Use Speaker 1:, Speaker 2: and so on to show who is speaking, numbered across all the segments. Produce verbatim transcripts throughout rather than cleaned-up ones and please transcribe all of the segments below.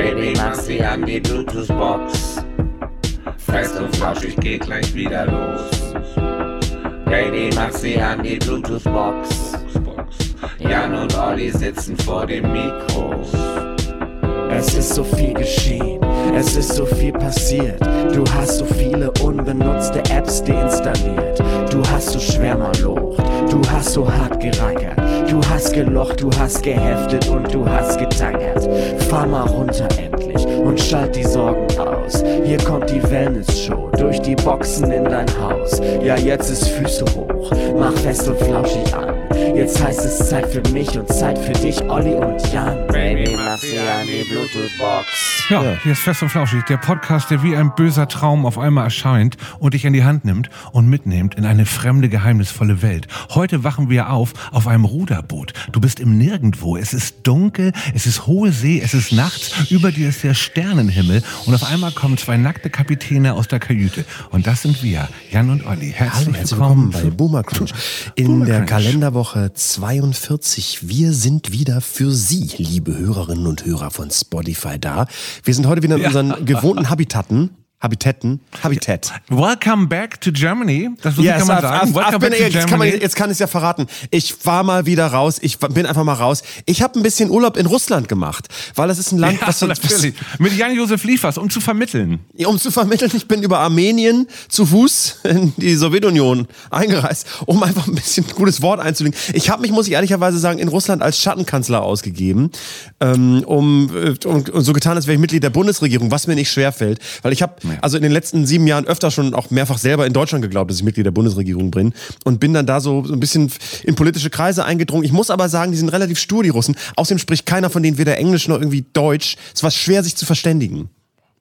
Speaker 1: Baby, mach sie an die Bluetooth-Box. Fest und flauschig geht gleich wieder los. Baby, mach sie an die Bluetooth-Box. Jan und Olli sitzen vor dem Mikro.
Speaker 2: Es ist so viel geschehen, es ist so viel passiert. Du hast so viele unbenutzte Apps deinstalliert. Du hast so Schwärmerlocht, du hast so hart gerackert. Du hast gelocht, du hast geheftet und du hast getackert. Fahr mal runter endlich und schalt die Sorgen aus. Hier kommt die Wellness-Show durch die Boxen in dein Haus. Ja, jetzt ist Füße hoch, mach fest und flauschig an. Jetzt heißt es Zeit für mich und Zeit für dich, Olli und Jan.
Speaker 1: Baby, mach sie an die Bluetooth-Box.
Speaker 3: Ja, hier ist Fest und Flauschig, der Podcast, der wie ein böser Traum auf einmal erscheint und dich in die Hand nimmt und mitnimmt in eine fremde, geheimnisvolle Welt. Heute wachen wir auf auf einem Ruderboot. Du bist im Nirgendwo. Es ist dunkel, es ist hohe See, es ist nachts. Über dir ist der Sternenhimmel und auf einmal kommen zwei nackte Kapitäne aus der Kajüte. Und das sind wir, Jan und Olli. Herzlich,
Speaker 4: Hallo, herzlich willkommen bei Boomer Crunch. In Boomer der Crunch. Kalenderwoche zweiundvierzig. Wir sind wieder für Sie, liebe Hörerinnen und Hörer von Spotify, da. Wir sind heute wieder in unseren ja. gewohnten Habitaten. Habitaten, Habitat.
Speaker 3: Welcome back to Germany. Das
Speaker 4: yes,
Speaker 3: kann man
Speaker 4: I've,
Speaker 3: sagen.
Speaker 4: I've,
Speaker 3: Welcome
Speaker 4: I've
Speaker 3: back
Speaker 4: been,
Speaker 3: to
Speaker 4: jetzt,
Speaker 3: Germany.
Speaker 4: kann man, jetzt kann ich es ja verraten. Ich war mal wieder raus. Ich bin einfach mal raus. Ich habe ein bisschen Urlaub in Russland gemacht, weil es ist ein Land,
Speaker 3: ja,
Speaker 4: was,
Speaker 3: natürlich.
Speaker 4: was
Speaker 3: mit Jan-Josef Liefers, um zu vermitteln.
Speaker 4: Um zu vermitteln, ich bin über Armenien zu Fuß in die Sowjetunion eingereist, um einfach ein bisschen ein gutes Wort einzulegen. Ich habe mich, muss ich ehrlicherweise sagen, in Russland als Schattenkanzler ausgegeben, ähm, um, um, um so getan, als wäre ich Mitglied der Bundesregierung, was mir nicht schwerfällt, weil ich habe ja. also in den letzten sieben Jahren öfter schon auch mehrfach selber in Deutschland geglaubt, dass ich Mitglied der Bundesregierung bin und bin dann da so, so ein bisschen in politische Kreise eingedrungen. Ich muss aber sagen, die sind relativ stur, die Russen. Außerdem spricht keiner von denen weder Englisch noch irgendwie Deutsch. Es war schwer, sich zu verständigen.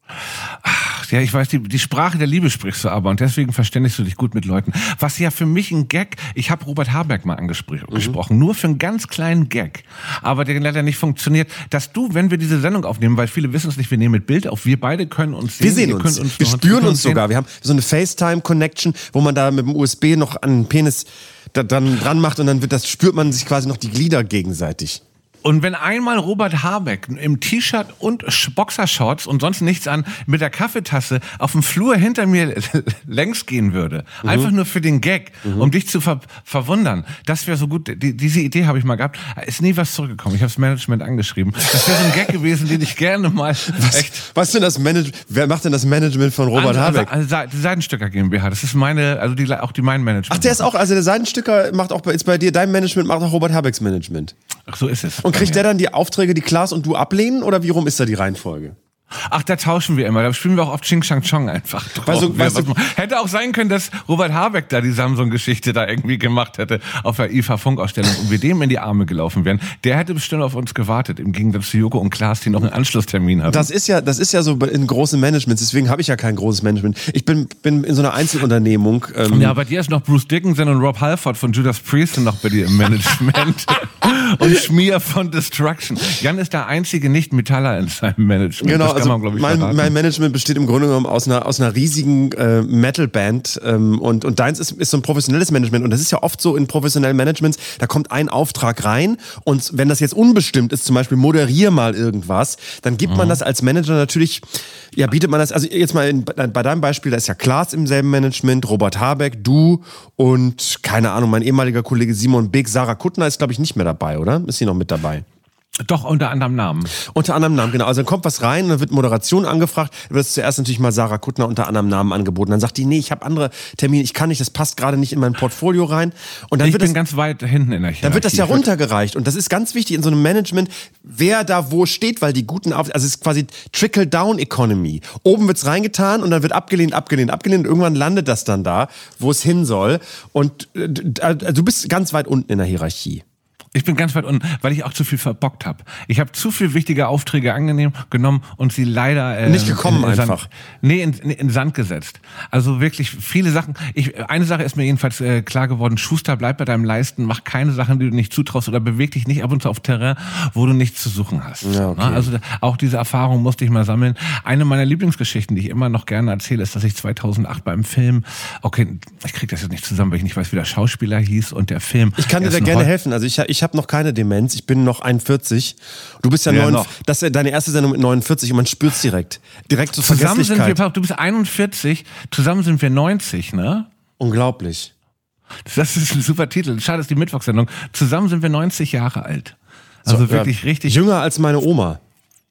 Speaker 3: Ach, ja, ich weiß, die, die Sprache der Liebe sprichst du aber und deswegen verständigst du dich gut mit Leuten. Was ja für mich ein Gag, ich habe Robert Habeck mal angesprochen, mhm. nur für einen ganz kleinen Gag, aber der leider nicht funktioniert, dass du, wenn wir diese Sendung aufnehmen, weil viele wissen es nicht, wir nehmen mit Bild auf, wir beide können uns sehen.
Speaker 4: Wir sehen uns, uns wir spüren uns sogar, sehen. Wir haben so eine FaceTime-Connection, wo man da mit dem U S B noch an den Penis da, dann dran macht und dann wird das, spürt man sich quasi noch die Glieder gegenseitig.
Speaker 3: Und wenn einmal Robert Habeck im T-Shirt und Boxershorts und sonst nichts an mit der Kaffeetasse auf dem Flur hinter mir längs gehen würde, mhm. einfach nur für den Gag, mhm. um dich zu ver- verwundern, das wäre so gut. Die, diese Idee habe ich mal gehabt, ist nie was zurückgekommen. Ich habe das Management angeschrieben. Das wäre so ein Gag gewesen, den ich gerne mal
Speaker 4: was,
Speaker 3: echt...
Speaker 4: Was denn das Management? Wer macht denn das Management von Robert
Speaker 3: also,
Speaker 4: Habeck?
Speaker 3: Also, also die Seidenstücker GmbH, das ist meine, also die, auch die mein Management.
Speaker 4: Ach, der ist auch, also der Seidenstücker macht auch jetzt bei dir, dein Management macht auch Robert Habecks Management.
Speaker 3: Ach, so ist es.
Speaker 4: Und kriegt der dann die Aufträge, die Klaas und du ablehnen, oder wie rum ist da die Reihenfolge?
Speaker 3: Ach, da tauschen wir immer. Da spielen wir auch auf Ching Chang Chong einfach drauf.
Speaker 4: Weißt du, weißt du,
Speaker 3: hätte auch sein können, dass Robert Habeck da die Samsung-Geschichte da irgendwie gemacht hätte auf der I F A-Funkausstellung und wir dem in die Arme gelaufen wären. Der hätte bestimmt auf uns gewartet, im Gegensatz zu Joko und Klaas, die noch einen Anschlusstermin haben.
Speaker 4: Das ist ja, das ist ja so in großen Managements, deswegen habe ich ja kein großes Management. Ich bin, bin in so einer Einzelunternehmung. Ähm
Speaker 3: ja, bei dir ist noch Bruce Dickinson und Rob Halford von Judas Priest noch bei dir im Management. Und Schmier von Destruction. Jan ist der einzige Nicht-Metaller in seinem Management.
Speaker 4: Genau,
Speaker 3: das kann
Speaker 4: also
Speaker 3: man, glaube ich,
Speaker 4: mein,
Speaker 3: verraten.
Speaker 4: mein Management besteht im Grunde genommen aus einer, aus einer riesigen äh, Metal-Band ähm, und, und deins ist, ist so ein professionelles Management und das ist ja oft so in professionellen Managements, da kommt ein Auftrag rein und wenn das jetzt unbestimmt ist, zum Beispiel moderier mal irgendwas, dann gibt man mhm. das als Manager natürlich, ja bietet man das, also jetzt mal in, bei deinem Beispiel, da ist ja Klaas im selben Management, Robert Habeck, du und keine Ahnung, mein ehemaliger Kollege Simon Beek, Sarah Kuttner ist glaube ich nicht mehr dabei, oder? Ist sie noch mit dabei?
Speaker 3: Doch, unter anderem Namen.
Speaker 4: Unter anderem Namen, genau. Also dann kommt was rein, dann wird Moderation angefragt, dann wird es zuerst natürlich mal Sarah Kuttner unter anderem Namen angeboten. Dann sagt die, nee, ich habe andere Termine, ich kann nicht, das passt gerade nicht in mein Portfolio rein. Und dann
Speaker 3: ich
Speaker 4: wird
Speaker 3: bin
Speaker 4: das,
Speaker 3: ganz weit hinten in der Hierarchie.
Speaker 4: Dann wird das ja runtergereicht und das ist ganz wichtig in so einem Management, wer da wo steht, weil die guten, Auf- also es ist quasi Trickle-Down-Economy. Oben wird's reingetan und dann wird abgelehnt, abgelehnt, abgelehnt und irgendwann landet das dann da, wo es hin soll und äh, du bist ganz weit unten in der Hierarchie.
Speaker 3: Ich bin ganz weit unten, weil ich auch zu viel verbockt habe. Ich habe zu viel wichtige Aufträge angenehm genommen und sie leider äh,
Speaker 4: nicht gekommen
Speaker 3: in, in Sand,
Speaker 4: einfach.
Speaker 3: Nee, in, in, in Sand gesetzt. Also wirklich viele Sachen. Ich, eine Sache ist mir jedenfalls äh, klar geworden: Schuster, bleib bei deinem Leisten, mach keine Sachen, die du nicht zutraust oder beweg dich nicht ab und zu auf Terrain, wo du nichts zu suchen hast.
Speaker 4: Ja, okay.
Speaker 3: Also auch diese Erfahrung musste ich mal sammeln. Eine meiner Lieblingsgeschichten, die ich immer noch gerne erzähle, ist, dass ich zweitausendacht beim Film, okay, ich krieg das jetzt nicht zusammen, weil ich nicht weiß, wie der Schauspieler hieß und der Film.
Speaker 4: Ich kann dir da gerne helfen. Also ich, ich ich habe noch keine Demenz. Ich bin noch einundvierzig. Du bist ja,
Speaker 3: Ja,
Speaker 4: neun,
Speaker 3: noch.
Speaker 4: das ist deine erste Sendung mit neunundvierzig und man spürt's direkt. Direkt zur
Speaker 3: Zusammen sind wir,
Speaker 4: Vergesslichkeit.
Speaker 3: du bist einundvierzig, zusammen sind wir neunzig, ne?
Speaker 4: Unglaublich.
Speaker 3: Das ist ein super Titel. Schade, ist die Mittwochssendung. Zusammen sind wir neunzig Jahre alt. Also
Speaker 4: So,
Speaker 3: wirklich
Speaker 4: ja,
Speaker 3: richtig.
Speaker 4: Jünger als meine Oma.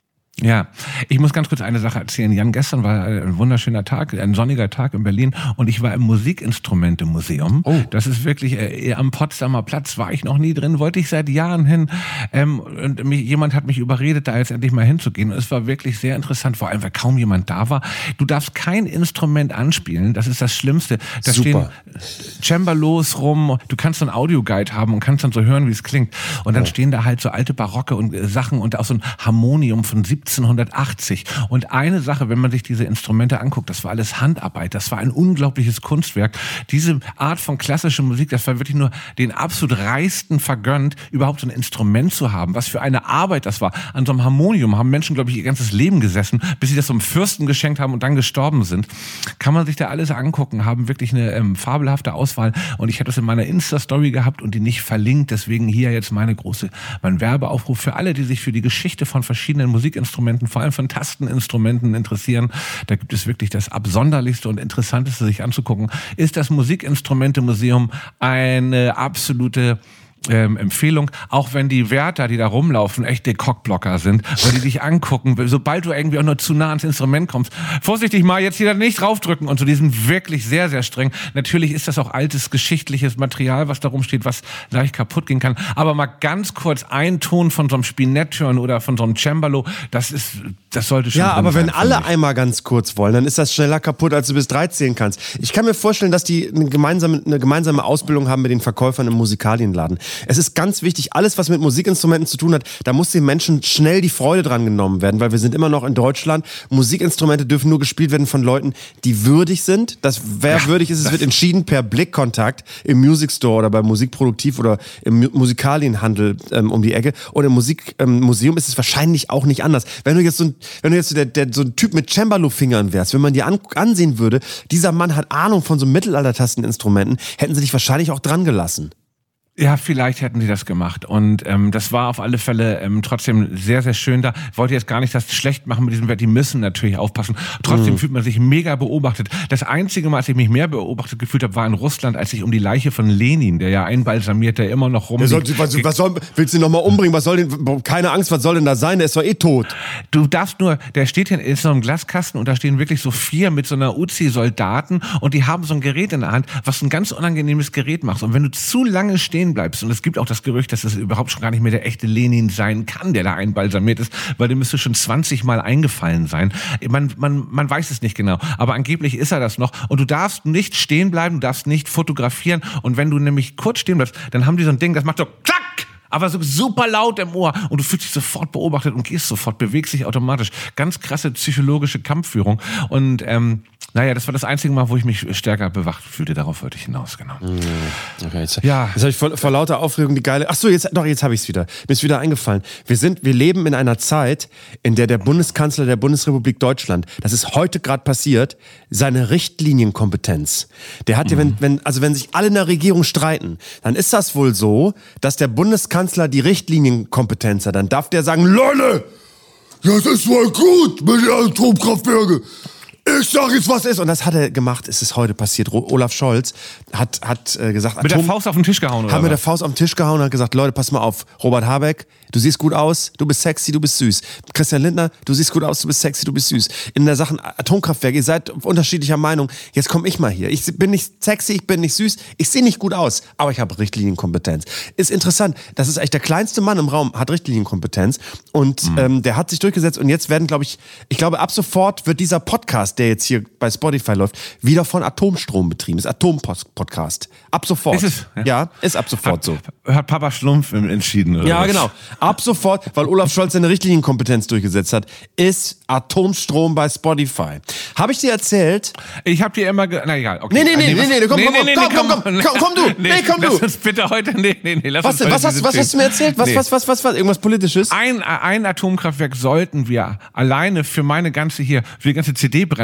Speaker 3: Ja, ich muss ganz kurz eine Sache erzählen. Jan, gestern war ein wunderschöner Tag, ein sonniger Tag in Berlin und ich war im Musikinstrumente-Museum.
Speaker 4: Oh.
Speaker 3: Das ist wirklich, äh, am Potsdamer Platz war ich noch nie drin, wollte ich seit Jahren hin. Ähm, und mich, jemand hat mich überredet, da jetzt endlich mal hinzugehen. Und es war wirklich sehr interessant, vor allem, weil kaum jemand da war. Du darfst kein Instrument anspielen, das ist das Schlimmste. Da
Speaker 4: Super.
Speaker 3: stehen Cembalos rum, du kannst so einen Audioguide haben und kannst dann so hören, wie es klingt. Und dann
Speaker 4: Oh.
Speaker 3: stehen da halt so alte Barocke und äh, Sachen und auch so ein Harmonium von siebzehnhundertachtzig. Und eine Sache, wenn man sich diese Instrumente anguckt, das war alles Handarbeit, das war ein unglaubliches Kunstwerk. Diese Art von klassischer Musik, das war wirklich nur den absolut Reichsten vergönnt, überhaupt so ein Instrument zu haben. Was für eine Arbeit das war. An so einem Harmonium haben Menschen, glaube ich, ihr ganzes Leben gesessen, bis sie das so einem Fürsten geschenkt haben und dann gestorben sind. Kann man sich da alles angucken, haben wirklich eine ähm, fabelhafte Auswahl. Und ich habe das in meiner Insta-Story gehabt und die nicht verlinkt. Deswegen hier jetzt meine große, mein Werbeaufruf für alle, die sich für die Geschichte von verschiedenen Musikinstrumenten, vor allem von Tasteninstrumenten interessieren. Da gibt es wirklich das Absonderlichste und Interessanteste, sich anzugucken. Ist das Musikinstrumente-Museum eine absolute Ähm, Empfehlung, auch wenn die Wärter, die da rumlaufen, echte Cockblocker sind, weil die dich angucken, sobald du irgendwie auch nur zu nah ans Instrument kommst. Vorsichtig mal, jetzt hier nicht draufdrücken und so, die sind wirklich sehr, sehr streng. Natürlich ist das auch altes, geschichtliches Material, was da rumsteht, was leicht kaputt gehen kann. Aber mal ganz kurz ein Ton von so einem Spinett hören oder von so einem Cembalo, das ist, das sollte schon
Speaker 4: Ja,
Speaker 3: drin
Speaker 4: aber
Speaker 3: sein,
Speaker 4: wenn alle
Speaker 3: finde ich.
Speaker 4: einmal ganz kurz wollen, dann ist das schneller kaputt, als du bis drei zählen kannst. Ich kann mir vorstellen, dass die eine gemeinsame, eine gemeinsame Ausbildung haben mit den Verkäufern im Musikalienladen. Es ist ganz wichtig, alles, was mit Musikinstrumenten zu tun hat, da muss den Menschen schnell die Freude dran genommen werden, weil wir sind immer noch in Deutschland. Musikinstrumente dürfen nur gespielt werden von Leuten, die würdig sind. Das, wer
Speaker 3: Ja,
Speaker 4: würdig ist, es wird entschieden per Blickkontakt im Music Store oder bei Musikproduktiv oder im Mu- Musikalienhandel ähm, um die Ecke. Und im Musikmuseum ähm, ist es wahrscheinlich auch nicht anders. Wenn du jetzt so ein, wenn du jetzt so, der, der, so ein Typ mit Cembalo-Fingern wärst, wenn man dir an, ansehen würde, dieser Mann hat Ahnung von so Mittelalter-Tasteninstrumenten, hätten sie dich wahrscheinlich auch dran gelassen.
Speaker 3: Ja, vielleicht hätten sie das gemacht. Und ähm, das war auf alle Fälle ähm, trotzdem sehr, sehr schön da. Ich wollte jetzt gar nicht das schlecht machen mit diesem Wert. Die müssen natürlich aufpassen. Trotzdem
Speaker 4: Mhm.
Speaker 3: fühlt man sich mega beobachtet. Das einzige Mal, als ich mich mehr beobachtet gefühlt habe, war in Russland, als ich um die Leiche von Lenin, der ja einbalsamiert, der immer noch rumliegt.
Speaker 4: Der soll, was, was soll, willst du ihn nochmal umbringen? Was soll denn, keine Angst, was soll denn da sein? Der ist doch eh tot.
Speaker 3: Du darfst nur, der steht hier in so einem Glaskasten und da stehen wirklich so vier mit so einer Uzi-Soldaten und die haben so ein Gerät in der Hand, was ein ganz unangenehmes Gerät macht. Und wenn du zu lange stehen bleibst, und es gibt auch das Gerücht, dass es überhaupt schon gar nicht mehr der echte Lenin sein kann, der da einbalsamiert ist, weil der müsste schon zwanzig Mal eingefallen sein. Man, man, man weiß es nicht genau, aber angeblich ist er das noch. Und du darfst nicht stehen bleiben, du darfst nicht fotografieren. Und wenn du nämlich kurz stehen bleibst, dann haben die so ein Ding, das macht so klack! Aber so super laut im Ohr und du fühlst dich sofort beobachtet und gehst sofort, bewegst dich automatisch. Ganz krasse psychologische Kampfführung. Und ähm, naja, das war das einzige Mal, wo ich mich stärker bewacht fühlte. Darauf wollte ich hinaus, genau.
Speaker 4: Okay, jetzt,
Speaker 3: Ja.
Speaker 4: jetzt habe ich vor, vor lauter Aufregung die geile. Ach so, jetzt doch, jetzt habe ich es wieder. Mir ist wieder eingefallen. Wir sind, wir leben in einer Zeit, in der der Bundeskanzler der Bundesrepublik Deutschland, das ist heute gerade passiert, seine Richtlinienkompetenz. Der hat ja, wenn, wenn, also wenn sich alle in der Regierung streiten, dann ist das wohl so, dass der Bundeskanzler die Richtlinienkompetenz hat. Dann darf der sagen, Leute, das ist wohl gut mit den Atomkraftwerken. Ich sag jetzt, was ist. Und das hat er gemacht, es ist heute passiert. Ro- Olaf Scholz hat, hat äh, gesagt,
Speaker 3: Mit der
Speaker 4: Atom-
Speaker 3: Faust auf den Tisch gehauen, oder
Speaker 4: haben mit der
Speaker 3: was?
Speaker 4: Faust auf den Tisch gehauen und hat gesagt, Leute, pass mal auf, Robert Habeck, du siehst gut aus, du bist sexy, du bist süß. Christian Lindner, du siehst gut aus, du bist sexy, du bist süß. In der Sache Atomkraftwerk, ihr seid unterschiedlicher Meinung. Jetzt komme ich mal hier. Ich bin nicht sexy, ich bin nicht süß, ich sehe nicht gut aus, aber ich habe Richtlinienkompetenz. Ist interessant, das ist echt der kleinste Mann im Raum, hat Richtlinienkompetenz und
Speaker 3: Mhm.
Speaker 4: ähm, der hat sich durchgesetzt und jetzt werden, glaube ich, ich glaube ab sofort wird dieser Podcast, der jetzt hier bei Spotify läuft, wieder von Atomstrom betrieben. Ist Atompodcast. Ab sofort.
Speaker 3: Ist es?
Speaker 4: Ja,
Speaker 3: Ja.
Speaker 4: ist ab sofort so.
Speaker 3: Hat Papa Schlumpf entschieden, oder
Speaker 4: Ja,
Speaker 3: was?
Speaker 4: genau. Ab sofort, weil Olaf Scholz seine Richtlinienkompetenz durchgesetzt hat, ist Atomstrom bei Spotify. Habe ich dir erzählt?
Speaker 3: Ich hab dir immer, ge- na egal, okay.
Speaker 4: Nee, nee, nee,
Speaker 3: was-
Speaker 4: nee, nee, komm, komm, komm, komm, komm, komm, komm du. Nee, komm du.
Speaker 3: Lass uns bitte heute, nee, nee, nee, lass
Speaker 4: Was,
Speaker 3: uns
Speaker 4: denn?
Speaker 3: heute
Speaker 4: was, hast,
Speaker 3: diese
Speaker 4: was
Speaker 3: zehn-
Speaker 4: hast du mir erzählt? Was,
Speaker 3: Nee.
Speaker 4: was, was, was, was? Irgendwas Politisches?
Speaker 3: Ein, ein Atomkraftwerk sollten wir alleine für meine ganze hier, für die ganze C D-Brenner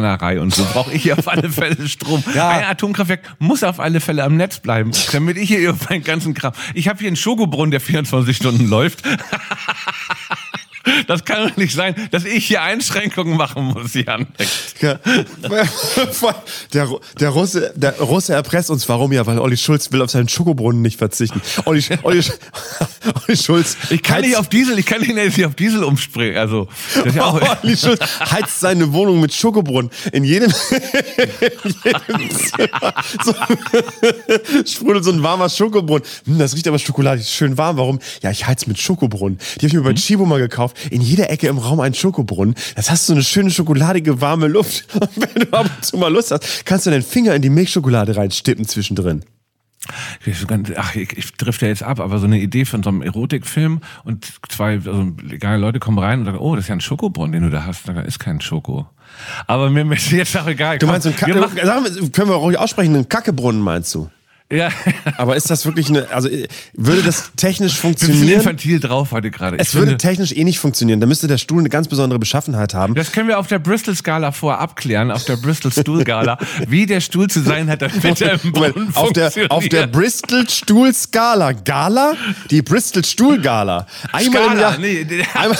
Speaker 3: Mülltrennerei und so brauche ich hier auf alle Fälle Strom.
Speaker 4: Ja.
Speaker 3: Ein Atomkraftwerk muss auf alle Fälle am Netz bleiben, damit ich hier über meinen ganzen Kram... Ich habe hier einen Schokobrunnen, der vierundzwanzig Stunden läuft. Das kann doch nicht sein, dass ich hier Einschränkungen machen muss, Jan.
Speaker 4: Ja. Der, der, Russe, der Russe erpresst uns. Warum? Ja, weil Olli Schulz will auf seinen Schokobrunnen nicht verzichten. Olli, Olli, Olli Schulz...
Speaker 3: Ich kann
Speaker 4: heizt,
Speaker 3: nicht auf Diesel, ich kann nicht auf Diesel umspringen. Also, das ist ja auch
Speaker 4: Olli Schulz heizt seine Wohnung mit Schokobrunnen. In jedem, in jedem Zimmer so, sprudelt so ein warmer Schokobrunnen. Hm, das riecht aber schokoladig, schön warm. Warum? Ja, ich heiz mit Schokobrunnen. Die habe ich mir bei Chibo mal gekauft. In jeder Ecke im Raum ein Schokobrunnen. Das hast du so eine schöne schokoladige, warme Luft. Und wenn du ab und zu mal Lust hast, kannst du deinen Finger in die Milchschokolade reinstippen zwischendrin.
Speaker 3: Ach, ich, ich drifte ja jetzt ab, aber so eine Idee von so einem Erotikfilm und zwei also, egal, Leute kommen rein und sagen, oh, das ist ja ein Schokobrunnen, den du da hast. Da ist kein Schoko. Aber mir ist jetzt auch egal.
Speaker 4: Du meinst,
Speaker 3: Komm,
Speaker 4: ein Ka- wir machen, können wir ruhig aussprechen, einen Kackebrunnen meinst du?
Speaker 3: Ja.
Speaker 4: Aber ist das wirklich eine, also würde das technisch
Speaker 3: Ich bin
Speaker 4: funktionieren?
Speaker 3: infantil drauf heute gerade.
Speaker 4: Es
Speaker 3: Ich
Speaker 4: würde
Speaker 3: finde,
Speaker 4: technisch eh nicht funktionieren. Da müsste der Stuhl eine ganz besondere Beschaffenheit haben.
Speaker 3: das können wir auf der Bristol-Skala vorher abklären, auf der Bristol-Stuhl-Skala, wie der Stuhl zu sein hat, damit er im Brunnen
Speaker 4: auf der,
Speaker 3: funktioniert.
Speaker 4: auf der Bristol-Stuhl-Skala. Gala? Die Bristol-Stuhl-Gala. Einmal im
Speaker 3: Skala,
Speaker 4: Jahr.
Speaker 3: nee, die-
Speaker 4: Einmal,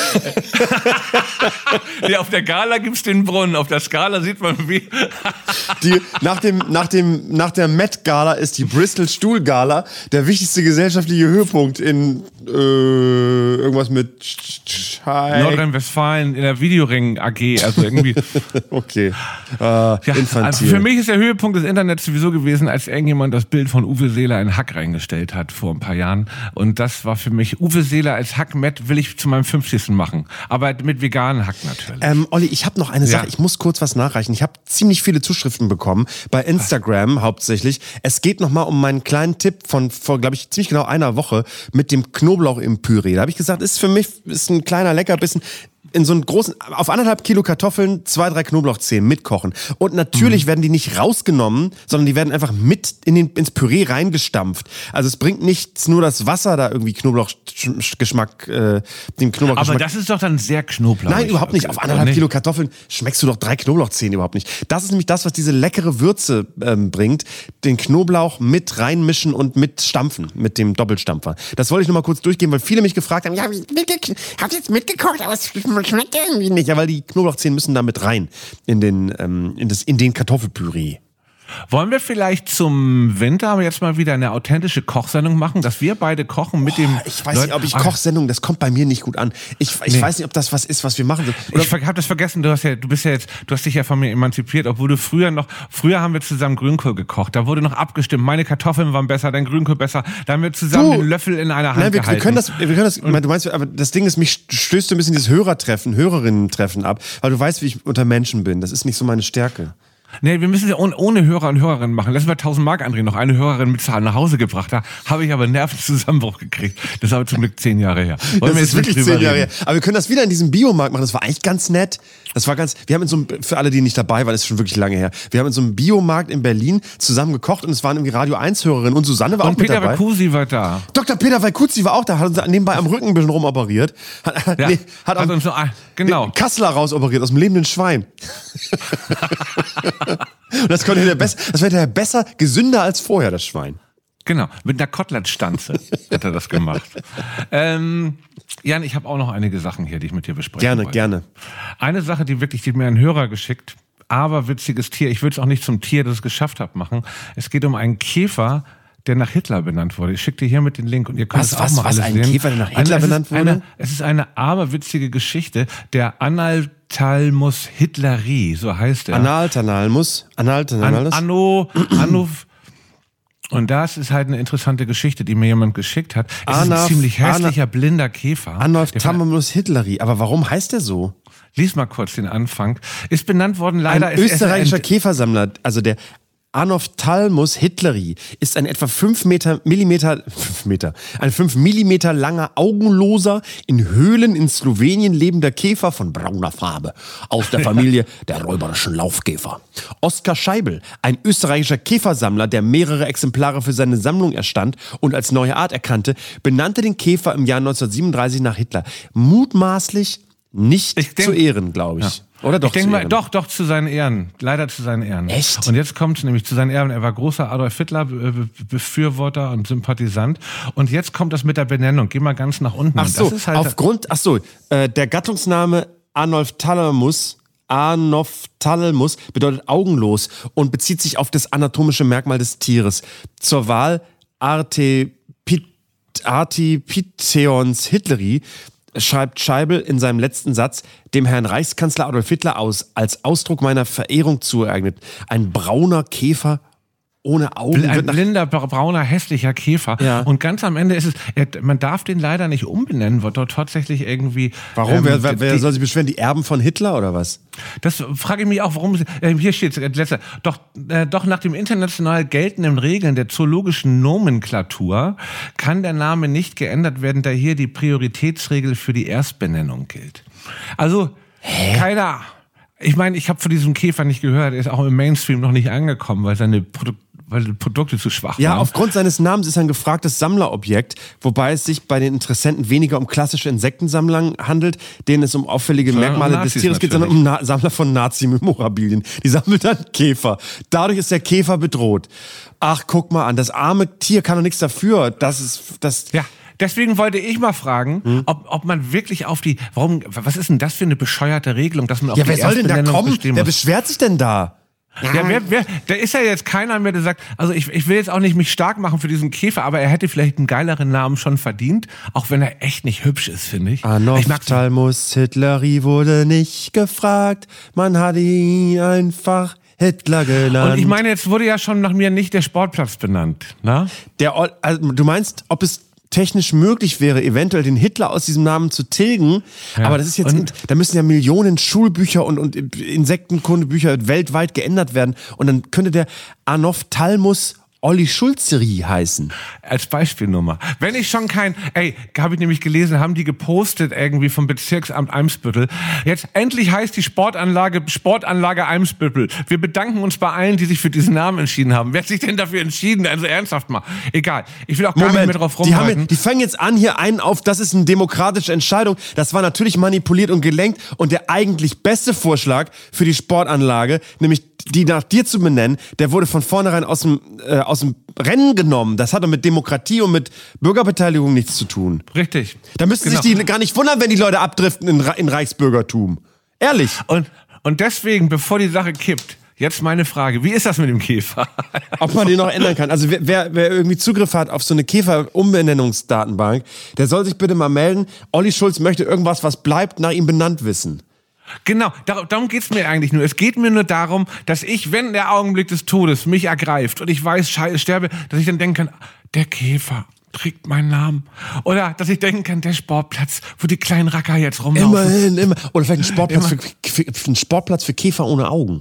Speaker 3: nee, auf der Gala gibt's den Brunnen, auf der Skala sieht man wie...
Speaker 4: die, nach, dem, nach, dem, nach der Met-Gala ist die Bristol-Stuhl-Gala der wichtigste gesellschaftliche Höhepunkt in äh, irgendwas mit Sch- Sch-
Speaker 3: Nordrhein-Westfalen in der Videoring A G, also irgendwie...
Speaker 4: Okay. Äh,
Speaker 3: Ja,
Speaker 4: infantil.
Speaker 3: also für mich ist der Höhepunkt des Internets sowieso gewesen, als irgendjemand das Bild von Uwe Seeler in Hack reingestellt hat vor ein paar Jahren. Und das war für mich, Uwe Seeler als Hack-Matt will ich zu meinem fünfzigsten machen. Aber mit veganen Hack natürlich.
Speaker 4: Ähm, Olli, ich habe noch eine Sache.
Speaker 3: Ja.
Speaker 4: Ich muss kurz was nachreichen. Ich habe ziemlich viele Zuschriften bekommen, bei Instagram hauptsächlich. Es geht nochmal um meinen kleinen Tipp von vor, glaube ich, ziemlich genau einer Woche mit dem Knoblauch im Püree. Da habe ich gesagt, ist für mich ist ein kleiner Leckerbissen. In so einen großen, auf anderthalb Kilo Kartoffeln, zwei, drei Knoblauchzehen mitkochen. Und natürlich mhm. werden die nicht rausgenommen, sondern die werden einfach mit in den, ins Püree reingestampft. Also es bringt nichts, nur das Wasser da irgendwie Knoblauchgeschmack, äh, den Knoblauchgeschmack.
Speaker 3: Aber das ist doch dann sehr knoblauchig.
Speaker 4: Nein, überhaupt nicht. Auf anderthalb
Speaker 3: Nee.
Speaker 4: Kilo Kartoffeln schmeckst du doch drei Knoblauchzehen überhaupt nicht. Das ist nämlich das, was diese leckere Würze ähm, bringt. Den Knoblauch mit reinmischen und mit stampfen, mit dem Doppelstampfer. Das wollte ich nur mal kurz durchgehen, weil viele mich gefragt haben, ja, wie, habt ihr jetzt mitgekocht, aber es schmeckt irgendwie nicht. Ja, weil die Knoblauchzehen müssen da mit rein in den, ähm, in das, in den Kartoffelpüree.
Speaker 3: Wollen wir vielleicht zum Winter aber jetzt mal wieder eine authentische Kochsendung machen, dass wir beide kochen mit dem...
Speaker 4: Ich weiß nicht, ob ich Kochsendung, das kommt bei mir nicht gut an. Ich, ich
Speaker 3: Nee.
Speaker 4: weiß nicht, ob das was ist, was wir machen sollen. Oder
Speaker 3: Ich habe das vergessen, du hast ja, du bist ja jetzt, du hast dich ja von mir emanzipiert, obwohl du früher noch, früher haben wir zusammen Grünkohl gekocht, da wurde noch abgestimmt, meine Kartoffeln waren besser, dein Grünkohl besser, da haben wir zusammen
Speaker 4: Du,
Speaker 3: den Löffel in einer Hand
Speaker 4: Nein, wir,
Speaker 3: gehalten.
Speaker 4: wir können das, wir können das, du meinst, aber das Ding ist, mich stößt so ein bisschen dieses Hörertreffen, Hörerinnen-Treffen ab, weil du weißt, wie ich unter Menschen bin. Das ist nicht so meine Stärke.
Speaker 3: Nee, wir müssen es ja ohne, ohne Hörer und Hörerinnen machen. Lassen wir tausend Mark, André, noch eine Hörerin mit Zahlen nach Hause gebracht. Da habe ich aber einen Nervenzusammenbruch gekriegt. Das ist aber zum Glück zehn Jahre her. Wollen
Speaker 4: Das
Speaker 3: wir
Speaker 4: ist
Speaker 3: jetzt nicht
Speaker 4: wirklich
Speaker 3: drüber
Speaker 4: zehn Jahre her.
Speaker 3: reden?
Speaker 4: Aber wir können das wieder in diesem Biomarkt machen. Das war eigentlich ganz nett. Das war ganz, wir haben in so einem, für alle, die nicht dabei waren, ist schon wirklich lange her. Wir haben in so einem Biomarkt in Berlin zusammen gekocht und es waren irgendwie Radio eins Hörerinnen und Susanne war
Speaker 3: Und
Speaker 4: auch mit
Speaker 3: Peter
Speaker 4: dabei.
Speaker 3: Vakusi war da.
Speaker 4: Doktor Peter Valkuzzi war auch da, hat uns nebenbei am Rücken ein bisschen rumoperiert. Hat, hat,
Speaker 3: Ja,
Speaker 4: nee, hat,
Speaker 3: hat
Speaker 4: am,
Speaker 3: uns so, ah, genau.
Speaker 4: Kassler rausoperiert aus dem lebenden Schwein. Und das konnte der besser, das wäre der besser, gesünder als vorher, das Schwein.
Speaker 3: Genau, mit einer Kotelettstanze hat er das gemacht. ähm, Jan, ich habe auch noch einige Sachen hier, die ich mit dir besprechen
Speaker 4: Gerne,
Speaker 3: wollte.
Speaker 4: gerne.
Speaker 3: Eine Sache, die wirklich, die hat mir ein Hörer geschickt, aber witziges Tier. Ich würde es auch nicht zum Tier, das es geschafft hat, machen. Es geht um einen Käfer, der nach Hitler benannt wurde. Ich schicke dir hiermit den Link und ihr könnt
Speaker 4: Was,
Speaker 3: es auch
Speaker 4: was,
Speaker 3: mal
Speaker 4: was,
Speaker 3: alles
Speaker 4: ein
Speaker 3: sehen.
Speaker 4: Käfer, der nach Hitler
Speaker 3: Eine- es ist
Speaker 4: benannt wurde?
Speaker 3: Eine, es ist eine aberwitzige Geschichte. Der Analthalmus hitleri, so heißt er.
Speaker 4: Analtanalmus.
Speaker 3: An,
Speaker 4: Analtanalmus.
Speaker 3: Anno, Anno, und das ist halt eine interessante Geschichte, die mir jemand geschickt hat. Es ist
Speaker 4: Anaf-
Speaker 3: ein ziemlich hässlicher,
Speaker 4: Ana-
Speaker 3: blinder Käfer. Der-
Speaker 4: Analtanalmus Hitleri. Aber warum heißt der so?
Speaker 3: Lies mal kurz den Anfang. Ist benannt worden, leider
Speaker 4: Ein
Speaker 3: ist
Speaker 4: österreichischer
Speaker 3: es
Speaker 4: Käfersammler, also der Anophthalmus hitleri, ist ein etwa fünf Meter, Millimeter, fünf Meter, ein fünf Millimeter langer, augenloser, in Höhlen in Slowenien lebender Käfer von brauner Farbe. Aus der Familie der räuberischen Laufkäfer. Oskar Scheibel, ein österreichischer Käfersammler, der mehrere Exemplare für seine Sammlung erstand und als neue Art erkannte, benannte den Käfer im Jahr neunzehnhundertsiebenunddreißig nach Hitler. Mutmaßlich nicht
Speaker 3: Ich denk-
Speaker 4: zu Ehren, glaube ich.
Speaker 3: Ja.
Speaker 4: Oder doch
Speaker 3: Ich denke
Speaker 4: zu
Speaker 3: mal,
Speaker 4: Ehren?
Speaker 3: doch, doch, zu seinen Ehren. Leider zu seinen Ehren.
Speaker 4: Echt?
Speaker 3: Und jetzt kommt nämlich zu seinen Ehren. Er war großer Adolf Hitler-Befürworter und Sympathisant. Und jetzt kommt das mit der Benennung. Geh mal ganz nach unten.
Speaker 4: Ach so,
Speaker 3: das ist halt
Speaker 4: aufgrund, ach so, äh, der Gattungsname Anophthalmus, Anophthalmus bedeutet augenlos und bezieht sich auf das anatomische Merkmal des Tieres. Zur Wahl Artepit, Artepiteons hitleri schreibt Scheibel in seinem letzten Satz, dem Herrn Reichskanzler Adolf Hitler aus, als Ausdruck meiner Verehrung zueignet. Ein brauner Käfer ohne Augen.
Speaker 3: ein
Speaker 4: wird nach-
Speaker 3: blinder, brauner, hässlicher Käfer.
Speaker 4: Ja.
Speaker 3: Und ganz am Ende ist es, er, man darf den leider nicht umbenennen, wird dort tatsächlich irgendwie...
Speaker 4: Warum?
Speaker 3: ähm,
Speaker 4: wer wer, wer
Speaker 3: die-
Speaker 4: soll sich beschweren? Die Erben von Hitler oder was?
Speaker 3: Das frage ich mich auch, warum. Äh, hier steht äh, letzter. Doch, äh, doch nach dem international geltenden Regeln der zoologischen Nomenklatur kann der Name nicht geändert werden, da hier die Prioritätsregel für die Erstbenennung gilt. Also, keiner. Ich meine, ich habe von diesem Käfer nicht gehört. Er ist auch im Mainstream noch nicht angekommen, weil seine Produ- weil die Produkte zu schwach
Speaker 4: Ja,
Speaker 3: waren.
Speaker 4: aufgrund seines Namens ist er ein gefragtes Sammlerobjekt, wobei es sich bei den Interessenten weniger um klassische Insektensammler handelt, denen es um auffällige
Speaker 3: Sondern um
Speaker 4: Merkmale des
Speaker 3: Nazis
Speaker 4: Tieres geht, sondern um Na- Sammler von Nazi-Memorabilien. Die sammeln dann Käfer. Dadurch ist der Käfer bedroht. Ach, guck mal an, das arme Tier kann doch nichts dafür. Das ist, das,
Speaker 3: Ja, deswegen wollte ich mal fragen,
Speaker 4: Hm?
Speaker 3: ob, ob man wirklich auf die, warum, was ist denn das für eine bescheuerte Regelung, dass man auf
Speaker 4: ja,
Speaker 3: die
Speaker 4: wer soll denn da
Speaker 3: Erstbenennung
Speaker 4: kommen?
Speaker 3: bestehen
Speaker 4: Wer
Speaker 3: muss?
Speaker 4: beschwert sich denn da?
Speaker 3: Ja, wer, wer, da ist ja jetzt keiner mehr, der sagt, also ich, ich will jetzt auch nicht mich stark machen für diesen Käfer, aber er hätte vielleicht einen geileren Namen schon verdient, auch wenn er echt nicht hübsch ist, finde ich. Ich mag
Speaker 4: Anophthalmus Hitleri wurde nicht gefragt, man hat ihn einfach Hitler genannt.
Speaker 3: Und ich meine, jetzt wurde ja schon nach mir nicht der Sportplatz benannt, ne?
Speaker 4: Der, Ol- also, du meinst, ob es technisch möglich wäre, eventuell den Hitler aus diesem Namen zu tilgen,
Speaker 3: Ja.
Speaker 4: aber das ist jetzt,
Speaker 3: Und-
Speaker 4: da müssen ja Millionen Schulbücher und, und Insektenkundebücher weltweit geändert werden und dann könnte der Anophthalmus Olli Schulzeri heißen.
Speaker 3: Als Beispielnummer. Wenn ich schon kein, ey, habe ich nämlich gelesen, haben die gepostet irgendwie vom Bezirksamt Eimsbüttel. Jetzt endlich heißt die Sportanlage Sportanlage Eimsbüttel. Wir bedanken uns bei allen, die sich für diesen Namen entschieden haben. Wer hat sich denn dafür entschieden? Also ernsthaft mal. Egal. Ich will auch gar nicht mehr drauf
Speaker 4: die, haben,
Speaker 3: rumreiten.
Speaker 4: die fangen jetzt an, hier einen auf, das ist eine demokratische Entscheidung. Das war natürlich manipuliert und gelenkt und der eigentlich beste Vorschlag für die Sportanlage, nämlich die nach dir zu benennen, der wurde von vornherein aus dem, äh, aus dem Rennen genommen. Das hat doch mit Demokratie und mit Bürgerbeteiligung nichts zu tun.
Speaker 3: Richtig.
Speaker 4: Da müssten
Speaker 3: Genau.
Speaker 4: sich die gar nicht wundern, wenn die Leute abdriften in, Re- in Reichsbürgertum. Ehrlich.
Speaker 3: Und, und deswegen, bevor die Sache kippt, jetzt meine Frage, wie ist das mit dem Käfer?
Speaker 4: Ob man den noch ändern kann. Also wer, wer, wer irgendwie Zugriff hat auf so eine Käfer-Umbenennungsdatenbank, der soll sich bitte mal melden. Olli Schulz möchte irgendwas, was bleibt, nach ihm benannt wissen.
Speaker 3: Genau, dar- darum geht's mir eigentlich nur. Es geht mir nur darum, dass ich, wenn der Augenblick des Todes mich ergreift und ich weiß, scheiße, sterbe, dass ich dann denken kann, der Käfer trägt meinen Namen. Oder dass ich denken kann, der Sportplatz, wo die kleinen Racker jetzt rumlaufen.
Speaker 4: Immerhin, immer. Oder vielleicht ein Sportplatz, für, für, ein Sportplatz für Käfer ohne Augen.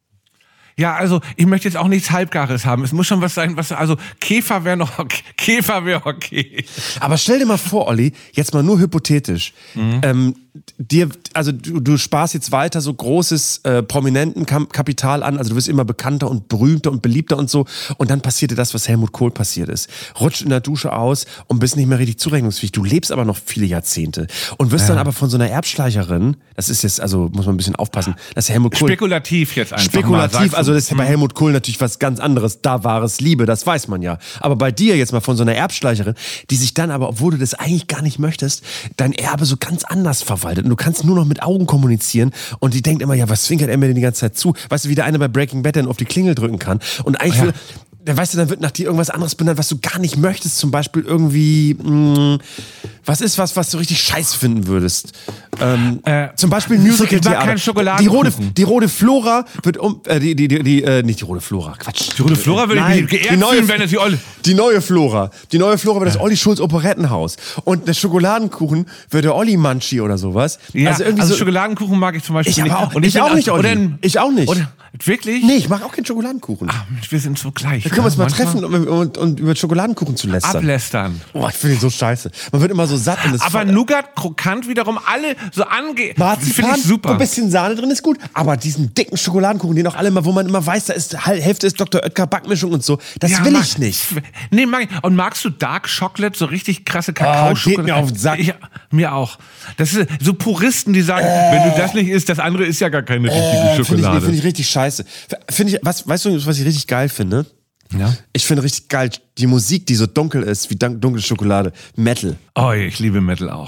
Speaker 3: Ja, also ich möchte jetzt auch nichts Halbgares haben. Es muss schon was sein, was, also Käfer wäre noch okay. Käfer wäre okay.
Speaker 4: Aber stell dir mal vor, Olli, jetzt mal nur hypothetisch.
Speaker 3: Mhm.
Speaker 4: Ähm, dir, also du, du sparst jetzt weiter so großes äh, Prominentenkapital an, also du wirst immer bekannter und berühmter und beliebter und so. Und dann passiert dir das, was Helmut Kohl passiert ist. Rutscht in der Dusche aus und bist nicht mehr richtig zurechnungsfähig. Du lebst aber noch viele Jahrzehnte und wirst
Speaker 3: Ja.
Speaker 4: dann aber von so einer Erbschleicherin, das ist jetzt, also muss man ein bisschen aufpassen, dass Helmut Kohl...
Speaker 3: Spekulativ jetzt einfach mal.
Speaker 4: Spekulativ,
Speaker 3: sagst du.
Speaker 4: also das ist ja bei Helmut Kohl natürlich was ganz anderes. Da war es Liebe, das weiß man ja. Aber bei dir jetzt mal von so einer Erbschleicherin, die sich dann aber, obwohl du das eigentlich gar nicht möchtest, dein Erbe so ganz anders verwaltet. Und du kannst nur noch mit Augen kommunizieren und die denkt immer, ja, was zwinkert er mir denn die ganze Zeit zu? Weißt du, wie der eine bei Breaking Bad dann auf die Klingel drücken kann. Und eigentlich
Speaker 3: Ja.
Speaker 4: will, dann weißt du, dann wird nach dir irgendwas anderes benannt, was du gar nicht möchtest. Zum Beispiel irgendwie, mh, was ist was, was du richtig scheiß finden würdest? Ähm,
Speaker 3: Äh,
Speaker 4: zum Beispiel ein Musical.
Speaker 3: ich mag
Speaker 4: Theater.
Speaker 3: keinen
Speaker 4: Die
Speaker 3: Schokoladenkuchen.
Speaker 4: rote, die rote Flora wird um, äh, die, die, die, die, äh, nicht die rote Flora, Quatsch.
Speaker 3: Die rote Flora würde ich
Speaker 4: Nein,
Speaker 3: mich geehrt
Speaker 4: die neue,
Speaker 3: fühlen, wenn es die Olle...
Speaker 4: die neue Flora. Die neue Flora wird das Olli Schulz Operettenhaus. Und der Schokoladenkuchen wird der Olli Munchie oder sowas.
Speaker 3: Ja,
Speaker 4: also irgendwie
Speaker 3: also
Speaker 4: so,
Speaker 3: Schokoladenkuchen mag ich zum Beispiel
Speaker 4: Ich
Speaker 3: nicht.
Speaker 4: aber auch-
Speaker 3: Und
Speaker 4: ich
Speaker 3: bin
Speaker 4: auch nicht, Olli.
Speaker 3: oder ein-
Speaker 4: Ich auch nicht.
Speaker 3: Oder, wirklich?
Speaker 4: nee, ich mag auch keinen Schokoladenkuchen.
Speaker 3: Ah, Mensch, wir sind so gleich.
Speaker 4: können wir uns mal
Speaker 3: manchmal.
Speaker 4: treffen und, und, und über Schokoladenkuchen zu lästern.
Speaker 3: Ablästern.
Speaker 4: Oh, ich finde den so scheiße. Man wird immer so satt. Und das
Speaker 3: Aber Nougat, krokant wiederum, alle so ange...
Speaker 4: Marzipan,
Speaker 3: finde ich super.
Speaker 4: ein bisschen Sahne drin ist gut. Aber diesen dicken Schokoladenkuchen, den auch alle mal, wo man immer weiß, da ist Hälfte ist Doktor Oetker Backmischung und so. Das
Speaker 3: Ja,
Speaker 4: will
Speaker 3: mag,
Speaker 4: ich nicht.
Speaker 3: Nee, mag ich. Und magst du Dark Chocolate, so richtig krasse
Speaker 4: Oh,
Speaker 3: Kakaoschokolade?
Speaker 4: geht mir auf den Sack.
Speaker 3: Ich, mir auch. Das ist so Puristen, die sagen, äh. wenn du das nicht isst, das andere ist ja gar keine richtige
Speaker 4: Äh, Finde
Speaker 3: Schokolade.
Speaker 4: ich, find ich richtig scheiße. Finde ich, was, weißt du, was ich richtig geil finde?
Speaker 3: Ja?
Speaker 4: Ich finde richtig geil die Musik, die so dunkel ist, wie dunkle Schokolade. Metal.
Speaker 3: Oh, ich liebe Metal auch.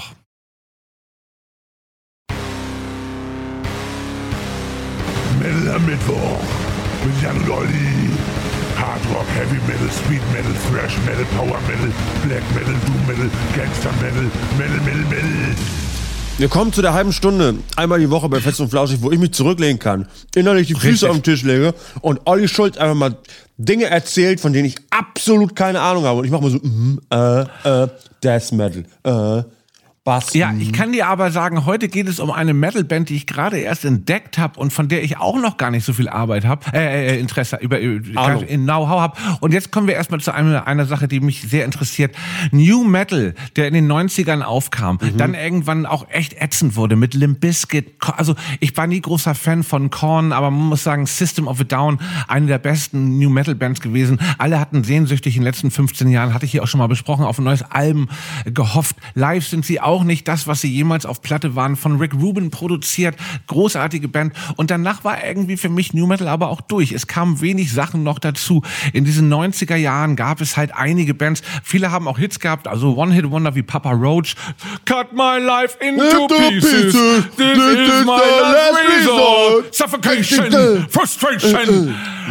Speaker 5: Metal am Mittwoch mit Jan und Olli. Hard Rock, Heavy Metal, Speed Metal, Thrash Metal, Power Metal, Black Metal, Doom Metal, Gangster Metal, Metal, Metal, Metal.
Speaker 4: Wir kommen zu der halben Stunde, einmal die Woche bei Fest und Flauschig, wo ich mich zurücklegen kann, innerlich die Füße
Speaker 3: Richtig.
Speaker 4: auf den Tisch lege und Olli Schulz einfach mal Dinge erzählt, von denen ich absolut keine Ahnung habe. Und ich mache mal so, mm, äh, äh, Death Metal, äh, Bass.
Speaker 3: Ja, ich kann dir aber sagen, heute geht es um eine Metalband, die ich gerade erst entdeckt habe und von der ich auch noch gar nicht so viel Arbeit habe, äh, Interesse über, über in Know-how habe. Und jetzt kommen wir erstmal zu einer, einer Sache, die mich sehr interessiert. New Metal, der in den neunzigern aufkam, mhm. dann irgendwann auch echt ätzend wurde mit Limp Bizkit. Also ich war nie großer Fan von Korn, aber man muss sagen, System of a Down, eine der besten New Metal Bands gewesen. Alle hatten sehnsüchtig in den letzten fünfzehn Jahren, hatte ich hier auch schon mal besprochen, auf ein neues Album gehofft. Live sind sie auch nicht das, was sie jemals auf Platte waren, von Rick Rubin produziert, großartige Band. Und danach war irgendwie für mich New Metal aber auch durch. Es kamen wenig Sachen noch dazu. In diesen neunziger Jahren gab es halt einige Bands. Viele haben auch Hits gehabt, also One-Hit-Wonder wie Papa Roach. Cut my life into pieces. This is my last resort. Suffocation. Frustration.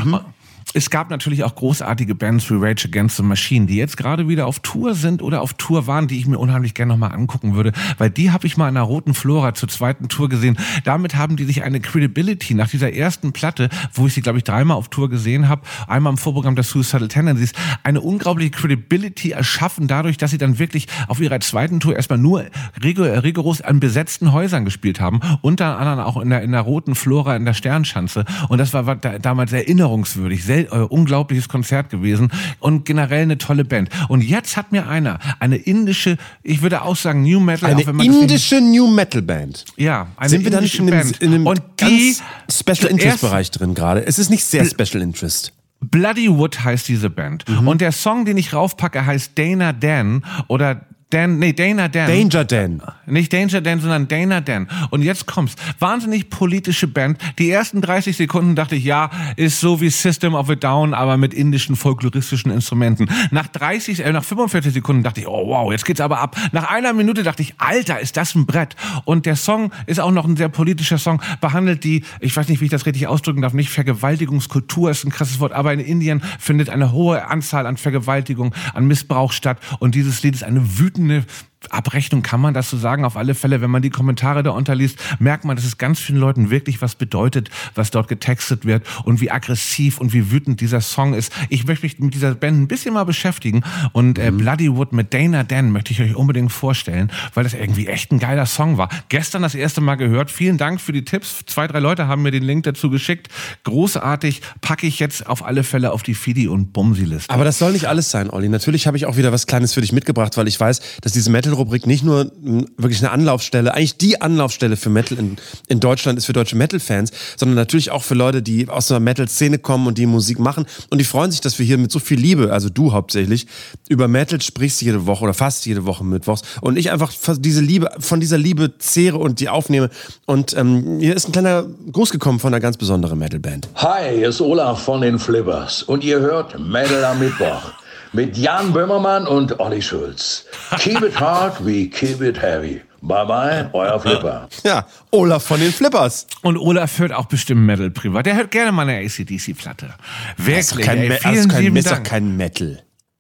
Speaker 3: Es gab natürlich auch großartige Bands wie Rage Against the Machine, die jetzt gerade wieder auf Tour sind oder auf Tour waren, die ich mir unheimlich gerne nochmal angucken würde, weil die habe ich mal in der Roten Flora zur zweiten Tour gesehen. Damit haben die sich eine Credibility nach dieser ersten Platte, wo ich sie, glaube ich, dreimal auf Tour gesehen habe, einmal im Vorprogramm der Suicidal Tendencies, eine unglaubliche Credibility erschaffen dadurch, dass sie dann wirklich auf ihrer zweiten Tour erstmal nur rigor- rigoros an besetzten Häusern gespielt haben, unter anderem auch in der, in der Roten Flora in der Sternschanze. Und das war, war da, damals erinnerungswürdig, sehr Äh, unglaubliches Konzert gewesen und generell eine tolle Band. Und jetzt hat mir einer eine indische, ich würde auch sagen New Metal,
Speaker 4: eine
Speaker 3: auch wenn man
Speaker 4: indische New Metal Band.
Speaker 3: Ja, eine
Speaker 4: Sind wir da nicht
Speaker 3: indische
Speaker 4: in einem,
Speaker 3: Band.
Speaker 4: in einem
Speaker 3: und
Speaker 4: ganz
Speaker 3: die
Speaker 4: Special Interest Bereich drin gerade? Es ist nicht sehr Special Interest.
Speaker 3: Bloody Wood heißt diese Band. Mhm. Und der Song, den ich raufpacke, heißt Dana Dan oder Dan, nee, Dana Dan.
Speaker 4: Danger Dan.
Speaker 3: Nicht Danger Dan, sondern Dana Dan. Und jetzt kommt's. Wahnsinnig politische Band. Die ersten dreißig Sekunden dachte ich, ja, ist so wie System of a Down, aber mit indischen folkloristischen Instrumenten. Nach dreißig, äh, nach fünfundvierzig Sekunden dachte ich, oh wow, jetzt geht's aber ab. Nach einer Minute dachte ich, Alter, ist das ein Brett. Und der Song ist auch noch ein sehr politischer Song, behandelt die, ich weiß nicht, wie ich das richtig ausdrücken darf, nicht Vergewaltigungskultur ist ein krasses Wort, aber in Indien findet eine hohe Anzahl an Vergewaltigung, an Missbrauch statt. Und dieses Lied ist eine wütende Abrechnung, kann man das so sagen. Auf alle Fälle, wenn man die Kommentare da unterliest, merkt man, dass es ganz vielen Leuten wirklich was bedeutet, was dort getextet wird und wie aggressiv und wie wütend dieser Song ist. Ich möchte mich mit dieser Band ein bisschen mal beschäftigen und äh, Bloody Wood mit Dana Dan möchte ich euch unbedingt vorstellen, weil das irgendwie echt ein geiler Song war. Gestern das erste Mal gehört. Vielen Dank für die Tipps. Zwei, drei Leute haben mir den Link dazu geschickt. Großartig. Packe ich jetzt auf alle Fälle auf die Fidi- und Bumsi-Liste.
Speaker 4: Aber das soll nicht alles sein, Olli. Natürlich habe ich auch wieder was Kleines für dich mitgebracht, weil ich weiß, dass diese Metal-Rubrik nicht nur m, wirklich eine Anlaufstelle, eigentlich die Anlaufstelle für Metal in, in Deutschland ist für deutsche Metal-Fans, sondern natürlich auch für Leute, die aus einer Metal-Szene kommen und die Musik machen. Und die freuen sich, dass wir hier mit so viel Liebe, also du hauptsächlich, über Metal sprichst jede Woche oder fast jede Woche mittwochs. Und ich einfach diese Liebe, von dieser Liebe zehre und die aufnehme. Und ähm, hier ist ein kleiner Gruß gekommen von einer ganz besonderen Metal-Band.
Speaker 6: Hi, hier ist Olaf von den Flippers und ihr hört Metal am Mittwoch mit Jan Böhmermann und Olli Schulz. Keep it hard, we keep it heavy. Bye bye, euer Flipper.
Speaker 4: Ja, Olaf von den Flippers.
Speaker 3: Und Olaf hört auch bestimmt Metal privat. Der hört gerne mal eine A C D C-Platte. Wirklich,
Speaker 4: Das ist doch kein,
Speaker 3: ey,
Speaker 4: Me-
Speaker 3: vielen
Speaker 4: das ist kein,
Speaker 3: lieben
Speaker 4: ist doch
Speaker 3: Dank.
Speaker 4: kein Metal.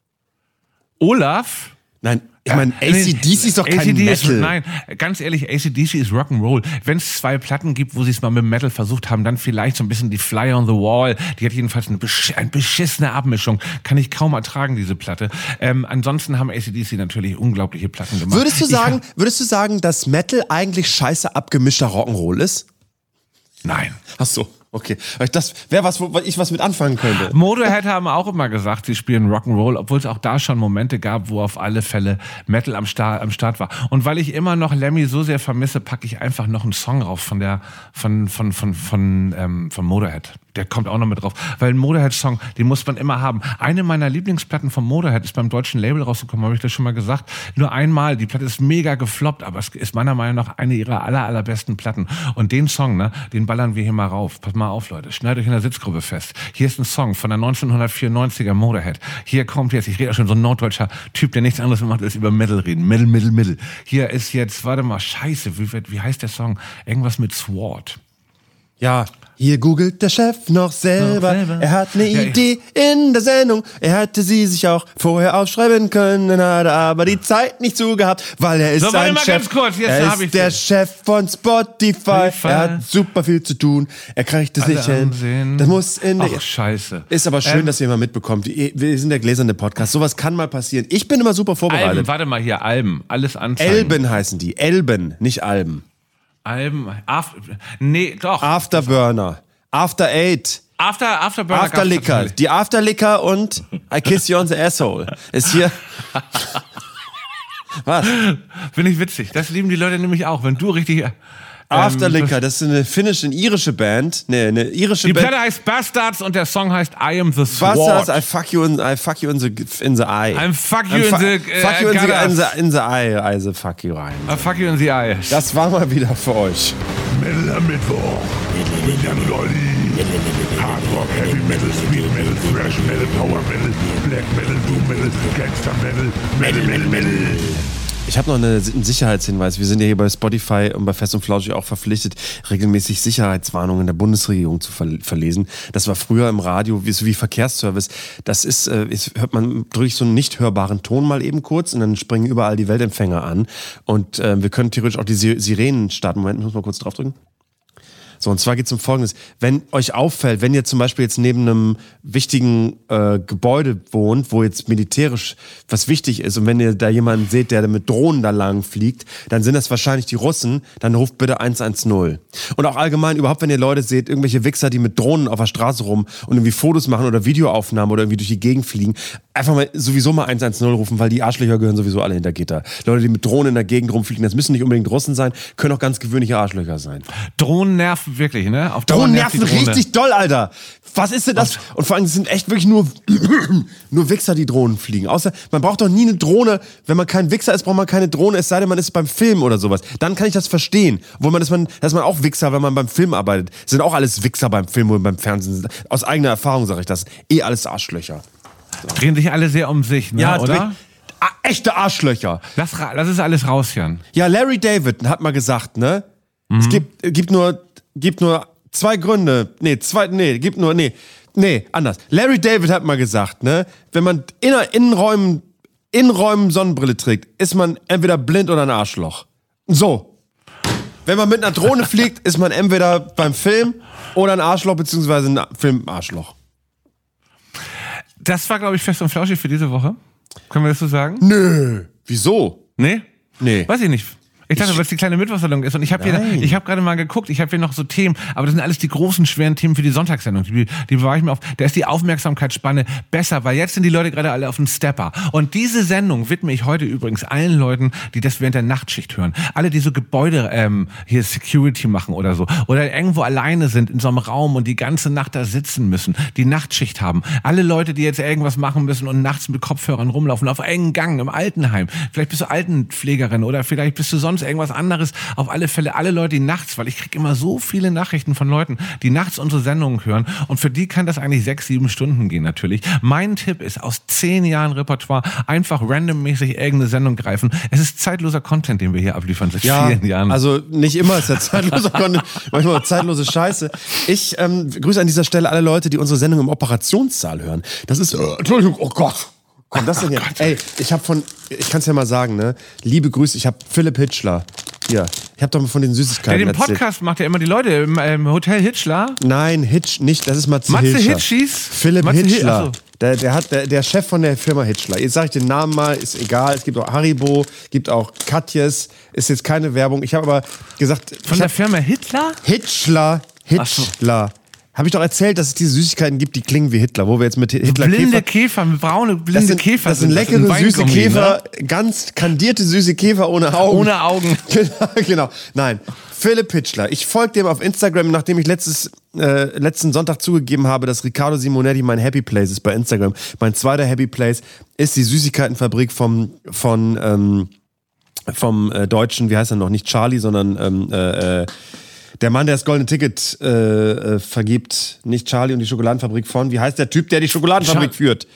Speaker 3: Olaf?
Speaker 4: Nein, ich meine, A C D C ist doch kein
Speaker 3: A C D C
Speaker 4: Metal.
Speaker 3: Ist, nein, ganz ehrlich, A C D C ist Rock'n'Roll. Wenn es zwei Platten gibt, wo sie es mal mit Metal versucht haben, dann vielleicht so ein bisschen die Fly on the Wall. Die hat jedenfalls eine, besch- eine beschissene Abmischung. Kann ich kaum ertragen, diese Platte. Ähm, ansonsten haben A C D C natürlich unglaubliche Platten gemacht.
Speaker 4: Würdest du
Speaker 3: Ich
Speaker 4: sagen,
Speaker 3: hab-
Speaker 4: würdest du sagen, dass Metal eigentlich scheiße abgemischter Rock'n'Roll ist?
Speaker 3: Nein.
Speaker 4: Ach so, Okay, das wäre was, wo ich was mit anfangen könnte.
Speaker 3: Motorhead haben auch immer gesagt, sie spielen Rock'n'Roll, obwohl es auch da schon Momente gab, wo auf alle Fälle Metal am Start, am Start war. Und weil ich immer noch Lemmy so sehr vermisse, packe ich einfach noch einen Song rauf von der von von von von ähm, von Motorhead. Der kommt auch noch mit drauf, weil ein Motorhead-Song, den muss man immer haben. Eine meiner Lieblingsplatten von Motorhead ist beim deutschen Label rausgekommen, habe ich das schon mal gesagt. Nur einmal, die Platte ist mega gefloppt, aber es ist meiner Meinung nach eine ihrer aller, allerbesten Platten. Und den Song, ne, den ballern wir hier mal rauf. Pass mal auf, Leute, schneidet euch in der Sitzgruppe fest. Hier ist ein Song von der neunzehnhundertvierundneunziger Motorhead. Hier kommt jetzt, ich rede auch schon so ein norddeutscher Typ, der nichts anderes macht, als über Metal reden. Metal, Metal, Metal. Hier ist jetzt, warte mal, scheiße, wie, wie heißt der Song? Irgendwas mit Sword.
Speaker 4: Ja, hier googelt der Chef noch selber. Noch selber. Er hat eine ja, Idee in der Sendung. Er hätte sie sich auch vorher aufschreiben können, hat aber die Zeit nicht so gehabt, weil er ist
Speaker 3: so,
Speaker 4: ein
Speaker 3: mal
Speaker 4: Chef.
Speaker 3: Ganz kurz. Jetzt
Speaker 4: er
Speaker 3: hab
Speaker 4: ist der Chef von Spotify. Spotify. Er hat super viel zu tun. Er kriegt es nicht hin. Das muss in der
Speaker 3: Ach, scheiße.
Speaker 4: Ist aber schön,
Speaker 3: ähm,
Speaker 4: dass ihr mal mitbekommt. Wir sind der gläserne Podcast. Sowas kann mal passieren. Ich bin immer super vorbereitet.
Speaker 3: Alben, warte mal hier, Alben. Alles anzeigen.
Speaker 4: Elben heißen die. Elben, nicht Alben.
Speaker 3: Alben, after, nee, doch.
Speaker 4: Afterburner. After Eight.
Speaker 3: After, Afterburner.
Speaker 4: Afterlicker. Die Afterlicker und I Kiss You on the Asshole. Ist hier. Was?
Speaker 3: Finde ich witzig. Das lieben die Leute nämlich auch. Wenn du richtig. Ähm,
Speaker 4: Afterlicker, das ist eine finnische, eine irische Band. Nee, eine irische
Speaker 3: die
Speaker 4: Band.
Speaker 3: Die Platte heißt Bastards und der Song heißt I Am the Sword.
Speaker 4: Bastards, I fuck you in, I fuck you in the, in the eye.
Speaker 3: I'm fuck you
Speaker 4: I'm
Speaker 3: in the uh,
Speaker 4: Fuck you in the, in, the, in the eye, also fuck you rein.
Speaker 3: I fuck you in the eye.
Speaker 4: Das war mal wieder für euch.
Speaker 5: Metal am Mittwoch. Mit Jan und Olli. Hard Rock, Heavy Metal, Sweet Metal, Thrash Metal, Power Metal, Black Metal, Doom Metal, Gangster Metal, Metal, Metal, Metal.
Speaker 4: Ich habe noch eine, einen Sicherheitshinweis. Wir sind ja hier bei Spotify und bei Fest und Flauschig auch verpflichtet, regelmäßig Sicherheitswarnungen der Bundesregierung zu ver- verlesen. Das war früher im Radio, wie, so wie Verkehrsservice. Das ist, äh, ist hört man durch so einen nicht hörbaren Ton mal eben kurz und dann springen überall die Weltempfänger an. Und äh, wir können theoretisch auch die Sirenen starten. Moment, ich muss mal kurz draufdrücken. So, und zwar geht es um Folgendes. Wenn euch auffällt, wenn ihr zum Beispiel jetzt neben einem wichtigen äh, Gebäude wohnt, wo jetzt militärisch was wichtig ist und wenn ihr da jemanden seht, der mit Drohnen da lang fliegt, dann sind das wahrscheinlich die Russen, dann ruft bitte eins eins null. Und auch allgemein überhaupt, wenn ihr Leute seht, irgendwelche Wichser, die mit Drohnen auf der Straße rum und irgendwie Fotos machen oder Videoaufnahmen oder irgendwie durch die Gegend fliegen, einfach mal sowieso mal eins eins null rufen, weil die Arschlöcher gehören sowieso alle hinter Gitter. Leute, die mit Drohnen in der Gegend rumfliegen, das müssen nicht unbedingt Russen sein, können auch ganz gewöhnliche Arschlöcher sein.
Speaker 3: Drohnen nerven wirklich, ne? Auf
Speaker 4: Drohnen nerven richtig doll, Alter. Was ist denn das? Und vor allem, es sind echt wirklich nur, nur Wichser, die Drohnen fliegen. Außer, man braucht doch nie eine Drohne. Wenn man kein Wichser ist, braucht man keine Drohne, es sei denn, man ist beim Film oder sowas. Dann kann ich das verstehen. Obwohl man, dass man, dass man auch Wichser, wenn man beim Film arbeitet. Sind auch alles Wichser beim Film oder beim Fernsehen. Aus eigener Erfahrung sage ich das. Eh alles Arschlöcher.
Speaker 3: So. Drehen sich alle sehr um sich, ne?
Speaker 4: Ja,
Speaker 3: oder?
Speaker 4: Ah, echte Arschlöcher.
Speaker 3: Lass, lass es alles raus, Jan.
Speaker 4: Ja, Larry David hat mal gesagt, ne? Mhm. Es gibt, gibt nur, gibt nur zwei Gründe. Nee, zwei, nee, gibt nur, nee. Nee, anders. Larry David hat mal gesagt, ne? Wenn man in Innenräumen, Innenräumen Sonnenbrille trägt, ist man entweder blind oder ein Arschloch. So. Wenn man mit einer Drohne fliegt, ist man entweder beim Film oder ein Arschloch, beziehungsweise ein Film-Arschloch.
Speaker 3: Das war, glaube ich, Fest und Flauschig für diese Woche. Können wir das so sagen?
Speaker 4: Nö. Wieso?
Speaker 3: Nee?
Speaker 4: Nee.
Speaker 3: Weiß ich nicht. Ich dachte, weil es die kleine Mittwochssendung ist. Und ich habe hier, ich habe gerade mal geguckt, ich habe hier noch so Themen, aber das sind alles die großen, schweren Themen für die Sonntagssendung. Die, die bewahre ich mir auf. Da ist die Aufmerksamkeitsspanne besser, weil jetzt sind die Leute gerade alle auf dem Stepper. Und diese Sendung widme ich heute übrigens allen Leuten, die das während der Nachtschicht hören. Alle, die so Gebäude, ähm, hier Security machen oder so. Oder irgendwo alleine sind in so einem Raum und die ganze Nacht da sitzen müssen, die Nachtschicht haben. Alle Leute, die jetzt irgendwas machen müssen und nachts mit Kopfhörern rumlaufen, auf engen Gang im Altenheim. Vielleicht bist du Altenpflegerin oder vielleicht bist du sonst irgendwas anderes. Auf alle Fälle alle Leute, die nachts, weil ich kriege immer so viele Nachrichten von Leuten, die nachts unsere Sendungen hören und für die kann das eigentlich sechs, sieben Stunden gehen natürlich. Mein Tipp ist, aus zehn Jahren Repertoire einfach randommäßig irgendeine Sendung greifen. Es ist zeitloser Content, den wir hier abliefern seit
Speaker 4: ja,
Speaker 3: vielen Jahren.
Speaker 4: Also nicht immer ist ja zeitloser Content, manchmal zeitlose Scheiße. Ich ähm, grüße an dieser Stelle alle Leute, die unsere Sendung im Operationssaal hören. Das ist, äh, Entschuldigung, oh Gott. Kommt das denn hier? Oh Ey, ich habe von, ich kann es ja mal sagen, ne? Liebe Grüße, ich habe Philipp Hitchler. Hier, ich habe doch mal von den Süßigkeiten
Speaker 3: Der den
Speaker 4: erzählt.
Speaker 3: Podcast macht ja immer die Leute im ähm, Hotel Hitchler.
Speaker 4: Nein, Hitch nicht, das ist Matze,
Speaker 3: Matze
Speaker 4: Hilscher.
Speaker 3: Hitchis?
Speaker 4: Philipp
Speaker 3: Matze
Speaker 4: Hitchler.
Speaker 3: Hi-
Speaker 4: der, der, hat, der, der Chef von der Firma Hitchler. Jetzt sage ich den Namen mal, ist egal. Es gibt auch Haribo, gibt auch Katjes. Ist jetzt keine Werbung. Ich habe aber gesagt...
Speaker 3: Von der Firma Hitler?
Speaker 4: Hitchler, Hitchler. Habe ich doch erzählt, dass es diese Süßigkeiten gibt, die klingen wie Hitler, wo wir jetzt mit Hitler
Speaker 3: blinde
Speaker 4: Käfer...
Speaker 3: Käfer, braune blinde
Speaker 4: das sind,
Speaker 3: Käfer.
Speaker 4: Das sind
Speaker 3: sind
Speaker 4: leckere,
Speaker 3: das
Speaker 4: süße
Speaker 3: Weingummi,
Speaker 4: Käfer,
Speaker 3: ne?
Speaker 4: ganz kandierte süße Käfer ohne Augen.
Speaker 3: Ohne Augen.
Speaker 4: Genau, genau. Nein, Philipp Pitschler. Ich folge dem auf Instagram, nachdem ich letztes, äh, letzten Sonntag zugegeben habe, dass Riccardo Simonetti mein Happy Place ist bei Instagram. Mein zweiter Happy Place ist die Süßigkeitenfabrik vom, von, ähm, vom äh, Deutschen, wie heißt er noch, nicht Charlie, sondern ähm, äh, äh, der Mann, der das goldene Ticket äh, äh, vergibt. Nicht Charlie und die Schokoladenfabrik von, wie heißt der Typ, der die Schokoladenfabrik
Speaker 3: Char-
Speaker 4: führt?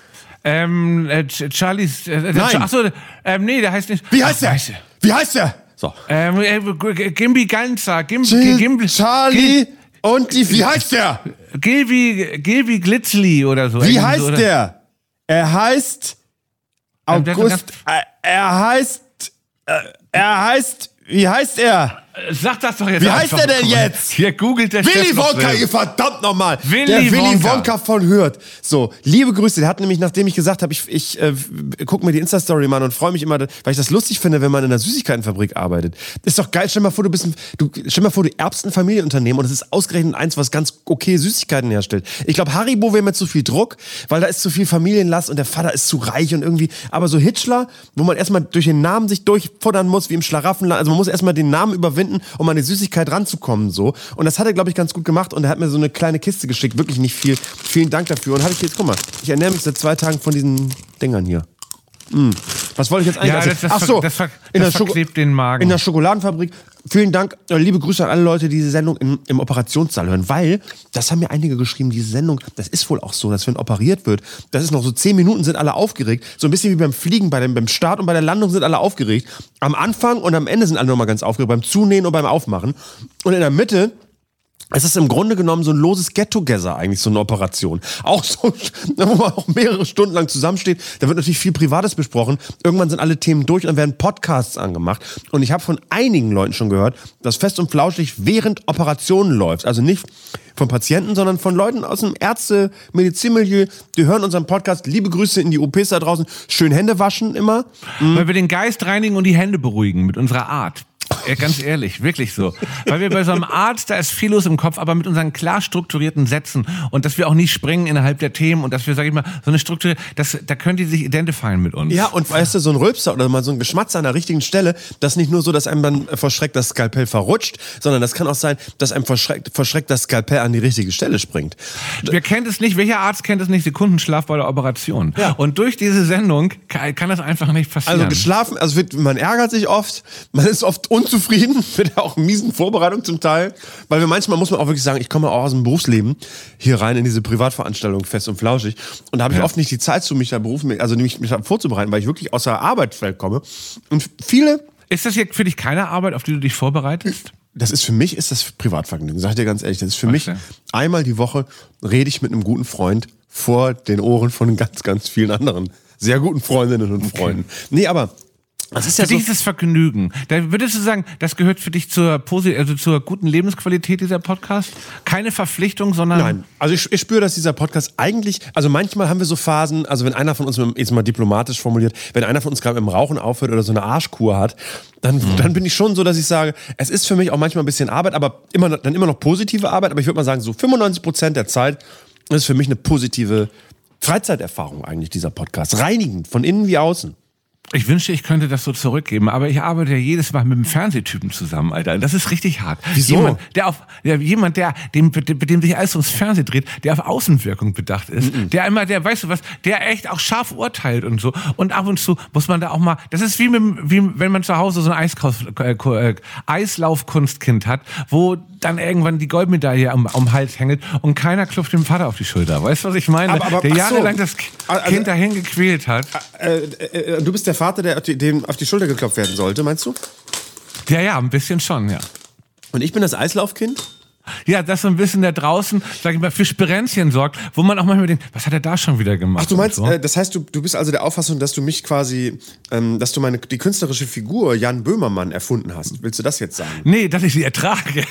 Speaker 3: Ähm, äh, Charlies. Äh,
Speaker 4: Nein.
Speaker 3: Achso, ähm, nee, der heißt nicht.
Speaker 4: Wie heißt
Speaker 3: Ach,
Speaker 4: der?
Speaker 3: Weiße.
Speaker 4: Wie heißt der? So.
Speaker 3: Ähm, äh, Gimbi Ganzer, Gimbi,
Speaker 4: Jill,
Speaker 3: Gimbi,
Speaker 4: Charlie und die, wie heißt der?
Speaker 3: Gilby, Gilby Glitzli oder so.
Speaker 4: Wie
Speaker 3: Irgendwie
Speaker 4: heißt
Speaker 3: so, oder?
Speaker 4: der? Er heißt
Speaker 3: Ähm, der hat
Speaker 4: August,
Speaker 3: eine
Speaker 4: äh, er heißt, äh, er heißt, wie heißt er?
Speaker 3: Sag das doch jetzt
Speaker 4: Wie heißt
Speaker 3: einfach.
Speaker 4: der denn jetzt?
Speaker 3: Hier googelt der
Speaker 4: Willy
Speaker 3: Chef noch
Speaker 4: Wonka,
Speaker 3: selbst.
Speaker 4: ihr verdammt nochmal.
Speaker 3: Willy
Speaker 4: Der Willy
Speaker 3: Wonka.
Speaker 4: Wonka von Hürth. So, liebe Grüße. Der hat nämlich, nachdem ich gesagt habe, ich, ich äh, gucke mir die Insta-Story mal an und freue mich immer, weil ich das lustig finde, wenn man in einer Süßigkeitenfabrik arbeitet. Ist doch geil. Stell dir mal vor, du bist ein, du, stell dir mal vor, du erbst ein Familienunternehmen und es ist ausgerechnet eins, was ganz okay Süßigkeiten herstellt. Ich glaube, Haribo wäre mir zu viel Druck, weil da ist zu viel Familienlast und der Vater ist zu reich und irgendwie, aber so Hitchler, wo man erstmal durch den Namen sich durchfuttern muss, wie im Schlaraffenland, also man muss erstmal den Namen überwinden, um an die Süßigkeit ranzukommen, so. Und das hat er, glaube ich, ganz gut gemacht und er hat mir so eine kleine Kiste geschickt, wirklich nicht viel. Vielen Dank dafür. Und habe ich jetzt, guck mal, ich ernähre mich seit zwei Tagen von diesen Dingern hier. Mm. Was wollte ich jetzt eigentlich
Speaker 3: Ja,
Speaker 4: erzählen?
Speaker 3: das, das,
Speaker 4: Ach so,
Speaker 3: das, ver,
Speaker 4: in
Speaker 3: das
Speaker 4: der Schoko-
Speaker 3: verklebt den Magen.
Speaker 4: in der Schokoladenfabrik. Vielen Dank, äh, liebe Grüße an alle Leute, die diese Sendung im, im Operationssaal hören, weil, das haben mir einige geschrieben, diese Sendung, das ist wohl auch so, dass wenn operiert wird, das ist noch so zehn Minuten, sind alle aufgeregt, so ein bisschen wie beim Fliegen, bei dem, beim Start und bei der Landung sind alle aufgeregt. Am Anfang und am Ende sind alle nochmal ganz aufgeregt, beim Zunähen und beim Aufmachen. Und in der Mitte, es ist im Grunde genommen so ein loses Get-Together eigentlich, so eine Operation. Auch so, wo man auch mehrere Stunden lang zusammensteht. Da wird natürlich viel Privates besprochen. Irgendwann sind alle Themen durch und dann werden Podcasts angemacht. Und ich habe von einigen Leuten schon gehört, dass Fest und Flauschig während Operationen läuft. Also nicht von Patienten, sondern von Leuten aus dem Ärzte-Medizinmilieu. Die hören unseren Podcast. Liebe Grüße in die O Ps da draußen. Schön Hände waschen immer.
Speaker 3: Weil wir den Geist reinigen und die Hände beruhigen mit unserer Art. Ja, ganz ehrlich, wirklich so. Weil wir bei so einem Arzt, da ist viel los im Kopf, aber mit unseren klar strukturierten Sätzen und dass wir auch nicht springen innerhalb der Themen und dass wir, sag ich mal, so eine Struktur, das, da könnt ihr sich identifizieren mit uns.
Speaker 4: Ja, und weißt du, so ein Rülpser oder mal so ein Geschmatzer an der richtigen Stelle, das ist nicht nur so, dass einem dann vor Schreck das Skalpell verrutscht, sondern das kann auch sein, dass einem vor Schreck, vor Schreck das Skalpell an die richtige Stelle springt.
Speaker 3: Wer kennt es nicht? Welcher Arzt kennt es nicht? Sekundenschlaf bei der Operation.
Speaker 4: Ja.
Speaker 3: Und durch diese Sendung kann, kann das einfach nicht passieren.
Speaker 4: Also geschlafen, also wird, man ärgert sich oft, man ist oft unzufrieden mit auch miesen Vorbereitung zum Teil, weil wir manchmal, muss man auch wirklich sagen, ich komme auch aus dem Berufsleben hier rein in diese Privatveranstaltung Fest und Flauschig und da habe ich
Speaker 3: Ja.
Speaker 4: oft nicht die Zeit zu, mich da berufen, also mich, mich da vorzubereiten, weil ich wirklich aus der Arbeitswelt komme und viele,
Speaker 3: Ist das hier für dich keine Arbeit, auf die du dich vorbereitest?
Speaker 4: das ist für mich, ist das Privatvergnügen, sag ich dir ganz ehrlich, das ist für
Speaker 3: Was
Speaker 4: mich,
Speaker 3: denn?
Speaker 4: einmal die Woche rede ich mit einem guten Freund vor den Ohren von ganz, ganz vielen anderen sehr guten Freundinnen und Freunden. Nee, aber das ist ja
Speaker 3: Für
Speaker 4: so.
Speaker 3: dich ist das Vergnügen. Da würdest du sagen, das gehört für dich zur, Posi- also zur guten Lebensqualität dieser Podcast? Keine Verpflichtung, sondern...
Speaker 4: Nein, also ich, ich spüre, dass dieser Podcast eigentlich, also manchmal haben wir so Phasen, also wenn einer von uns, mit- jetzt mal diplomatisch formuliert, wenn einer von uns gerade mit dem Rauchen aufhört oder so eine Arschkur hat, dann,
Speaker 3: Mhm.
Speaker 4: dann bin ich schon so, dass ich sage, es ist für mich auch manchmal ein bisschen Arbeit, aber immer, dann immer noch positive Arbeit, aber ich würde mal sagen, so fünfundneunzig Prozent der Zeit ist für mich eine positive Freizeiterfahrung eigentlich, dieser Podcast. Reinigend, von innen wie außen.
Speaker 3: Ich wünschte, ich könnte das so zurückgeben, aber ich arbeite ja jedes Mal mit einem Fernsehtypen zusammen, Alter. Das ist richtig hart.
Speaker 4: Wieso?
Speaker 3: Jemand, der auf, ja, jemand, der, dem, dem, dem sich alles ums Fernsehen dreht, der auf Außenwirkung bedacht ist, mm-mm. der immer, der, weißt du was, der echt auch scharf urteilt und so. Und ab und zu muss man da auch mal, das ist wie, mit, wie wenn man zu Hause so ein Eiskaus, äh, äh, Eislaufkunstkind hat, wo dann irgendwann die Goldmedaille am, am Hals hängt und keiner klopft dem Vater auf die Schulter. Weißt du, was ich meine?
Speaker 4: Aber- aber-
Speaker 3: der
Speaker 4: ach so.
Speaker 3: jahrelang das
Speaker 4: Also-
Speaker 3: Kind dahin gequält hat.
Speaker 4: Äh, äh, du bist der Vater, der auf die, dem auf die Schulter geklopft werden sollte, meinst du?
Speaker 3: Ja, ja, ein bisschen schon, ja.
Speaker 4: Und ich bin das Eislaufkind?
Speaker 3: Ja, das so ein bisschen da draußen, sag ich mal, für Spirenzchen sorgt, wo man auch manchmal denkt, was hat er da schon wieder gemacht?
Speaker 4: Ach, du meinst,
Speaker 3: und so.
Speaker 4: äh, das heißt, du, du bist also der Auffassung, dass du mich quasi, ähm, dass du meine, die künstlerische Figur Jan Böhmermann erfunden hast. Willst du das jetzt sagen?
Speaker 3: Nee, dass ich sie ertrage.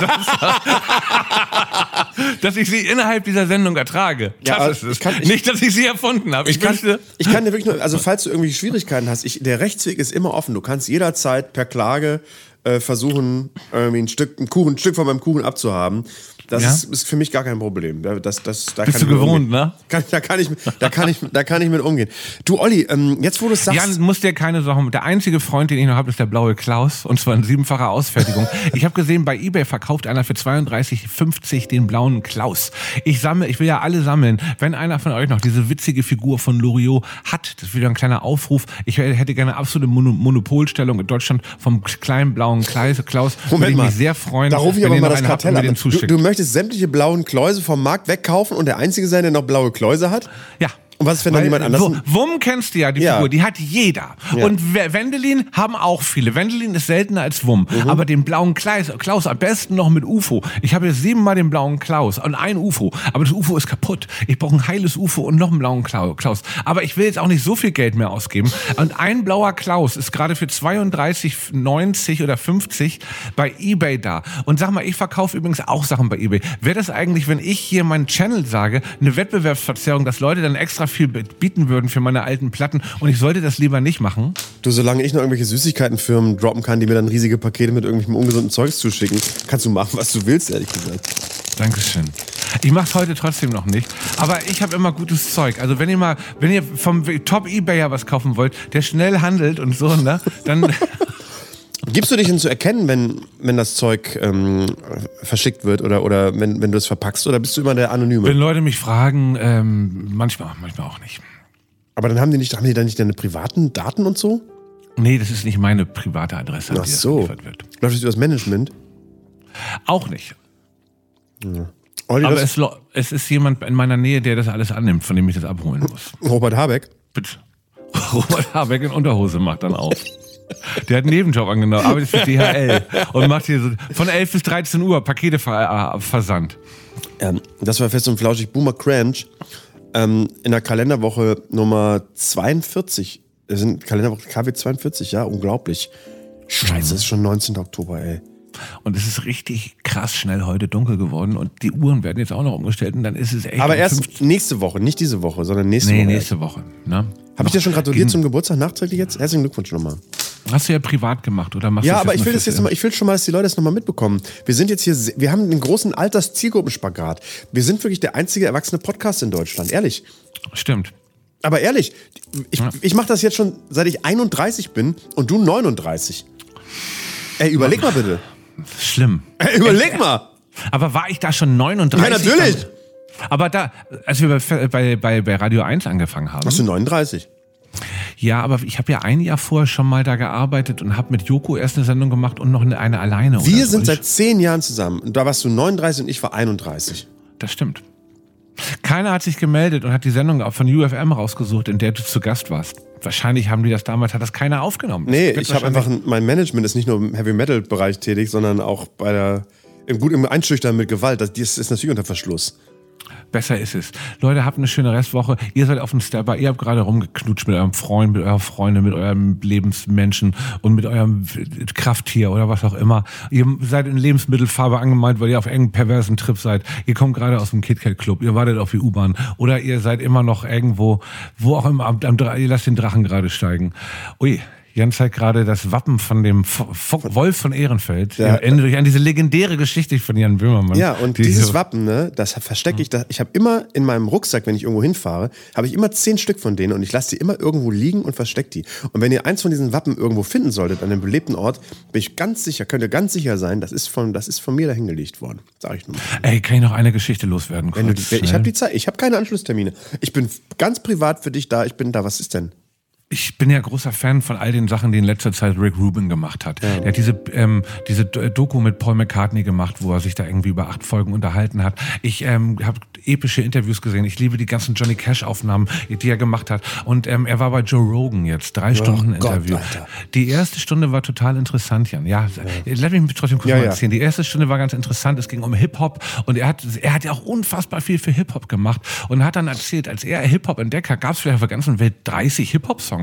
Speaker 3: Dass ich sie innerhalb dieser Sendung ertrage.
Speaker 4: Ja,
Speaker 3: Das
Speaker 4: aber
Speaker 3: ist es.
Speaker 4: ich kann- ich-
Speaker 3: Nicht, dass ich sie erfunden habe. Ich,
Speaker 4: Ich kann,
Speaker 3: wüsste,
Speaker 4: ich kann dir wirklich nur, also falls du irgendwie Schwierigkeiten hast, ich, der Rechtsweg ist immer offen. Du kannst jederzeit per Klage äh, versuchen, irgendwie ein Stück, ein Kuchen, ein Stück von meinem Kuchen abzuhaben. Das
Speaker 3: Ja?
Speaker 4: ist, ist für mich gar kein Problem. Das, das, da
Speaker 3: Bist
Speaker 4: kann
Speaker 3: du
Speaker 4: ich mit
Speaker 3: gewohnt,
Speaker 4: umgehen.
Speaker 3: ne?
Speaker 4: Kann, da, kann ich, da, kann ich, da kann ich mit umgehen. Du, Olli, ähm, jetzt wo du es sagst...
Speaker 3: Jan, musst dir keine Sorgen. Der einzige Freund, den ich noch habe, ist der blaue Klaus. Und zwar in siebenfacher Ausfertigung. Ich habe gesehen, bei eBay verkauft einer für zweiunddreißig fünfzig den blauen Klaus. Ich sammle, ich will ja alle sammeln. Wenn einer von euch noch diese witzige Figur von Loriot hat, das ist wieder ein kleiner Aufruf. Ich hätte gerne absolute Mono- Monopolstellung in Deutschland vom kleinen blauen Klaus. Klaus würde
Speaker 4: Moment
Speaker 3: ich
Speaker 4: mal,
Speaker 3: mich sehr freuen,
Speaker 4: da rufe ich
Speaker 3: wenn
Speaker 4: aber
Speaker 3: ihr
Speaker 4: mal
Speaker 3: noch
Speaker 4: das
Speaker 3: einen habt
Speaker 4: Kartell
Speaker 3: und mir
Speaker 4: an.
Speaker 3: den
Speaker 4: Du,
Speaker 3: zuschickt.
Speaker 4: du möchtest sämtliche blauen Kläuse vom Markt wegkaufen und der Einzige sein, der noch blaue Kläuse hat?
Speaker 3: Ja.
Speaker 4: Und was ist, wenn dann
Speaker 3: Weil,
Speaker 4: jemand anders...
Speaker 3: W- Wum kennst du ja, die
Speaker 4: Ja.
Speaker 3: Figur, die hat jeder.
Speaker 4: Ja.
Speaker 3: Und W- Wendelin haben auch viele. Wendelin ist seltener als Wum.
Speaker 4: Mhm.
Speaker 3: Aber den blauen Klaus, Klaus am besten noch mit U F O. Ich habe jetzt siebenmal den blauen Klaus und ein U F O. Aber das U F O ist kaputt. Ich brauche ein heiles U F O und noch einen blauen Klau- Klaus. Aber ich will jetzt auch nicht so viel Geld mehr ausgeben. Und ein blauer Klaus ist gerade für zweiunddreißig neunzig oder fünfzig bei eBay da. Und sag mal, ich verkaufe übrigens auch Sachen bei eBay. Wäre das eigentlich, wenn ich hier meinen Channel sage, eine Wettbewerbsverzerrung, dass Leute dann extra viel bieten würden für meine alten Platten und ich sollte das lieber nicht machen?
Speaker 4: Du, solange ich noch irgendwelche Süßigkeitenfirmen droppen kann, die mir dann riesige Pakete mit irgendwelchem ungesunden Zeugs zuschicken, kannst du machen, was du willst, ehrlich gesagt.
Speaker 3: Dankeschön. Ich mach's heute trotzdem noch nicht, aber ich habe immer gutes Zeug. Also wenn ihr mal, wenn ihr vom Top-Ebayer was kaufen wollt, der schnell handelt und so, ne, dann...
Speaker 4: Gibst du dich denn zu erkennen, wenn, wenn das Zeug ähm, verschickt wird oder, oder wenn, wenn du es verpackst, oder bist du immer der Anonyme?
Speaker 3: Wenn Leute mich fragen, ähm, manchmal, manchmal auch nicht.
Speaker 4: Aber dann haben die nicht, haben die dann nicht deine privaten Daten und so?
Speaker 3: Nee, das ist nicht meine private Adresse, an
Speaker 4: Ach
Speaker 3: die das
Speaker 4: so.
Speaker 3: geliefert wird.
Speaker 4: Läuft das über das Management?
Speaker 3: Auch nicht.
Speaker 4: Olli,
Speaker 3: Aber
Speaker 4: das
Speaker 3: es, lo- es ist jemand in meiner Nähe, der das alles annimmt, von dem ich das abholen muss.
Speaker 4: Robert Habeck?
Speaker 3: Bitte. Robert Habeck in Unterhose macht dann auf. Der hat einen Nebenjob angenommen, arbeitet für D H L und macht hier so von elf bis dreizehn Uhr Pakete ver- äh, versandt.
Speaker 4: Ähm, das war fest und flauschig. Boomer Cranch ähm, in der Kalenderwoche Nummer zweiundvierzig. Wir sind Kalenderwoche K W zweiundvierzig, ja, unglaublich. Scheiße, es ist schon neunzehnten Oktober, ey.
Speaker 3: Und es ist richtig krass schnell heute dunkel geworden und die Uhren werden jetzt auch noch umgestellt und dann ist es echt...
Speaker 4: Aber
Speaker 3: um
Speaker 4: erst
Speaker 3: fünfzehn
Speaker 4: nächste Woche, nicht diese Woche, sondern nächste
Speaker 3: Nee,
Speaker 4: Woche.
Speaker 3: nächste Woche. Ne?
Speaker 4: Habe ich dir schon gratuliert
Speaker 3: Gegen-
Speaker 4: zum Geburtstag nachträglich jetzt? Herzlichen Glückwunsch nochmal.
Speaker 3: Hast du ja privat gemacht oder machst
Speaker 4: Ja,
Speaker 3: du
Speaker 4: aber
Speaker 3: das
Speaker 4: ich will
Speaker 3: nur
Speaker 4: das
Speaker 3: fürs-
Speaker 4: jetzt noch mal, ich will schon mal, dass die Leute das nochmal mitbekommen. Wir sind jetzt hier, se- wir haben einen großen Alters-Zielgruppenspagat. Wir sind wirklich der einzige erwachsene Podcast in Deutschland, ehrlich.
Speaker 3: Stimmt.
Speaker 4: Aber ehrlich, ich,
Speaker 3: Ja.
Speaker 4: ich mache das jetzt schon, seit ich einunddreißig bin und du neununddreißig. Ey, überleg mal bitte.
Speaker 3: Schlimm.
Speaker 4: Ey, überleg mal.
Speaker 3: Aber war ich da schon neununddreißig?
Speaker 4: Ja, natürlich.
Speaker 3: Dann- Aber da, als wir bei, bei, bei, bei Radio eins angefangen haben.
Speaker 4: Hast du neununddreißig?
Speaker 3: Ja, aber ich habe ja ein Jahr vorher schon mal da gearbeitet und habe mit Joko erst eine Sendung gemacht und noch eine, eine alleine. oder
Speaker 4: Wir
Speaker 3: so.
Speaker 4: sind
Speaker 3: Und
Speaker 4: seit zehn Jahren zusammen. Und da warst du neununddreißig und ich war einunddreißig.
Speaker 3: Das stimmt. Keiner hat sich gemeldet und hat die Sendung auch von U F M rausgesucht, in der du zu Gast warst. Wahrscheinlich haben die das damals, hat das keiner aufgenommen.
Speaker 4: Nee,
Speaker 3: Das wird
Speaker 4: ich habe einfach, ein- mein Management ist nicht nur im Heavy-Metal-Bereich tätig, sondern auch bei der, im, gut, im Einschüchtern mit Gewalt. Das, das ist natürlich unter Verschluss.
Speaker 3: Besser ist es. Leute, habt eine schöne Restwoche. Ihr seid auf dem Stepper. Ihr habt gerade rumgeknutscht mit eurem Freund, mit eurer Freundin, mit eurem Lebensmenschen und mit eurem Krafttier oder was auch immer. Ihr seid in Lebensmittelfarbe angemalt, weil ihr auf engen perversen Trip seid. Ihr kommt gerade aus dem KitKat-Club. Ihr wartet auf die U-Bahn. Oder ihr seid immer noch irgendwo, wo auch immer, am, am, Dra- ihr lasst den Drachen gerade steigen. Ui. Jan zeigt gerade das Wappen von dem F- F- Wolf von Ehrenfeld.
Speaker 4: Ja.
Speaker 3: Erinnert euch an diese legendäre Geschichte von Jan Böhmermann.
Speaker 4: Ja, und
Speaker 3: Die-
Speaker 4: dieses Wappen, ne, das verstecke ich. Da, ich habe immer in meinem Rucksack, wenn ich irgendwo hinfahre, habe ich immer zehn Stück von denen und ich lasse die immer irgendwo liegen und verstecke die. Und wenn ihr eins von diesen Wappen irgendwo finden solltet, an einem belebten Ort, bin ich ganz sicher, könnt ihr ganz sicher sein, das ist von, das ist von mir dahingelegt worden. Sag ich nur mal.
Speaker 3: Ey, kann ich noch eine Geschichte loswerden?
Speaker 4: Wenn du
Speaker 3: kurz,
Speaker 4: die, ich
Speaker 3: schnell?
Speaker 4: habe die Zeit, ich habe keine Anschlusstermine. Ich bin ganz privat für dich da, ich bin da. Was ist denn?
Speaker 3: Ich bin ja großer Fan von all den Sachen, die in letzter Zeit Rick Rubin gemacht hat. Er hat diese, ähm, diese Doku mit Paul McCartney gemacht, wo er sich da irgendwie über acht Folgen unterhalten hat. Ich ähm, habe epische Interviews gesehen. Ich liebe die ganzen Johnny Cash-Aufnahmen, die er gemacht hat. Und ähm, er war bei Joe Rogan jetzt, drei Stunden
Speaker 4: Gott,
Speaker 3: Interview.
Speaker 4: Alter.
Speaker 3: Die erste Stunde war total interessant, Jan. Ja, ja. Lass mich trotzdem kurz
Speaker 4: Ja,
Speaker 3: mal
Speaker 4: ja.
Speaker 3: erzählen. Die erste Stunde war ganz interessant. Es ging um Hip-Hop und er hat, er hat ja auch unfassbar viel für Hip-Hop gemacht und hat dann erzählt, als er Hip-Hop entdeckt hat, gab es vielleicht auf der ganzen Welt dreißig Hip-Hop-Songs.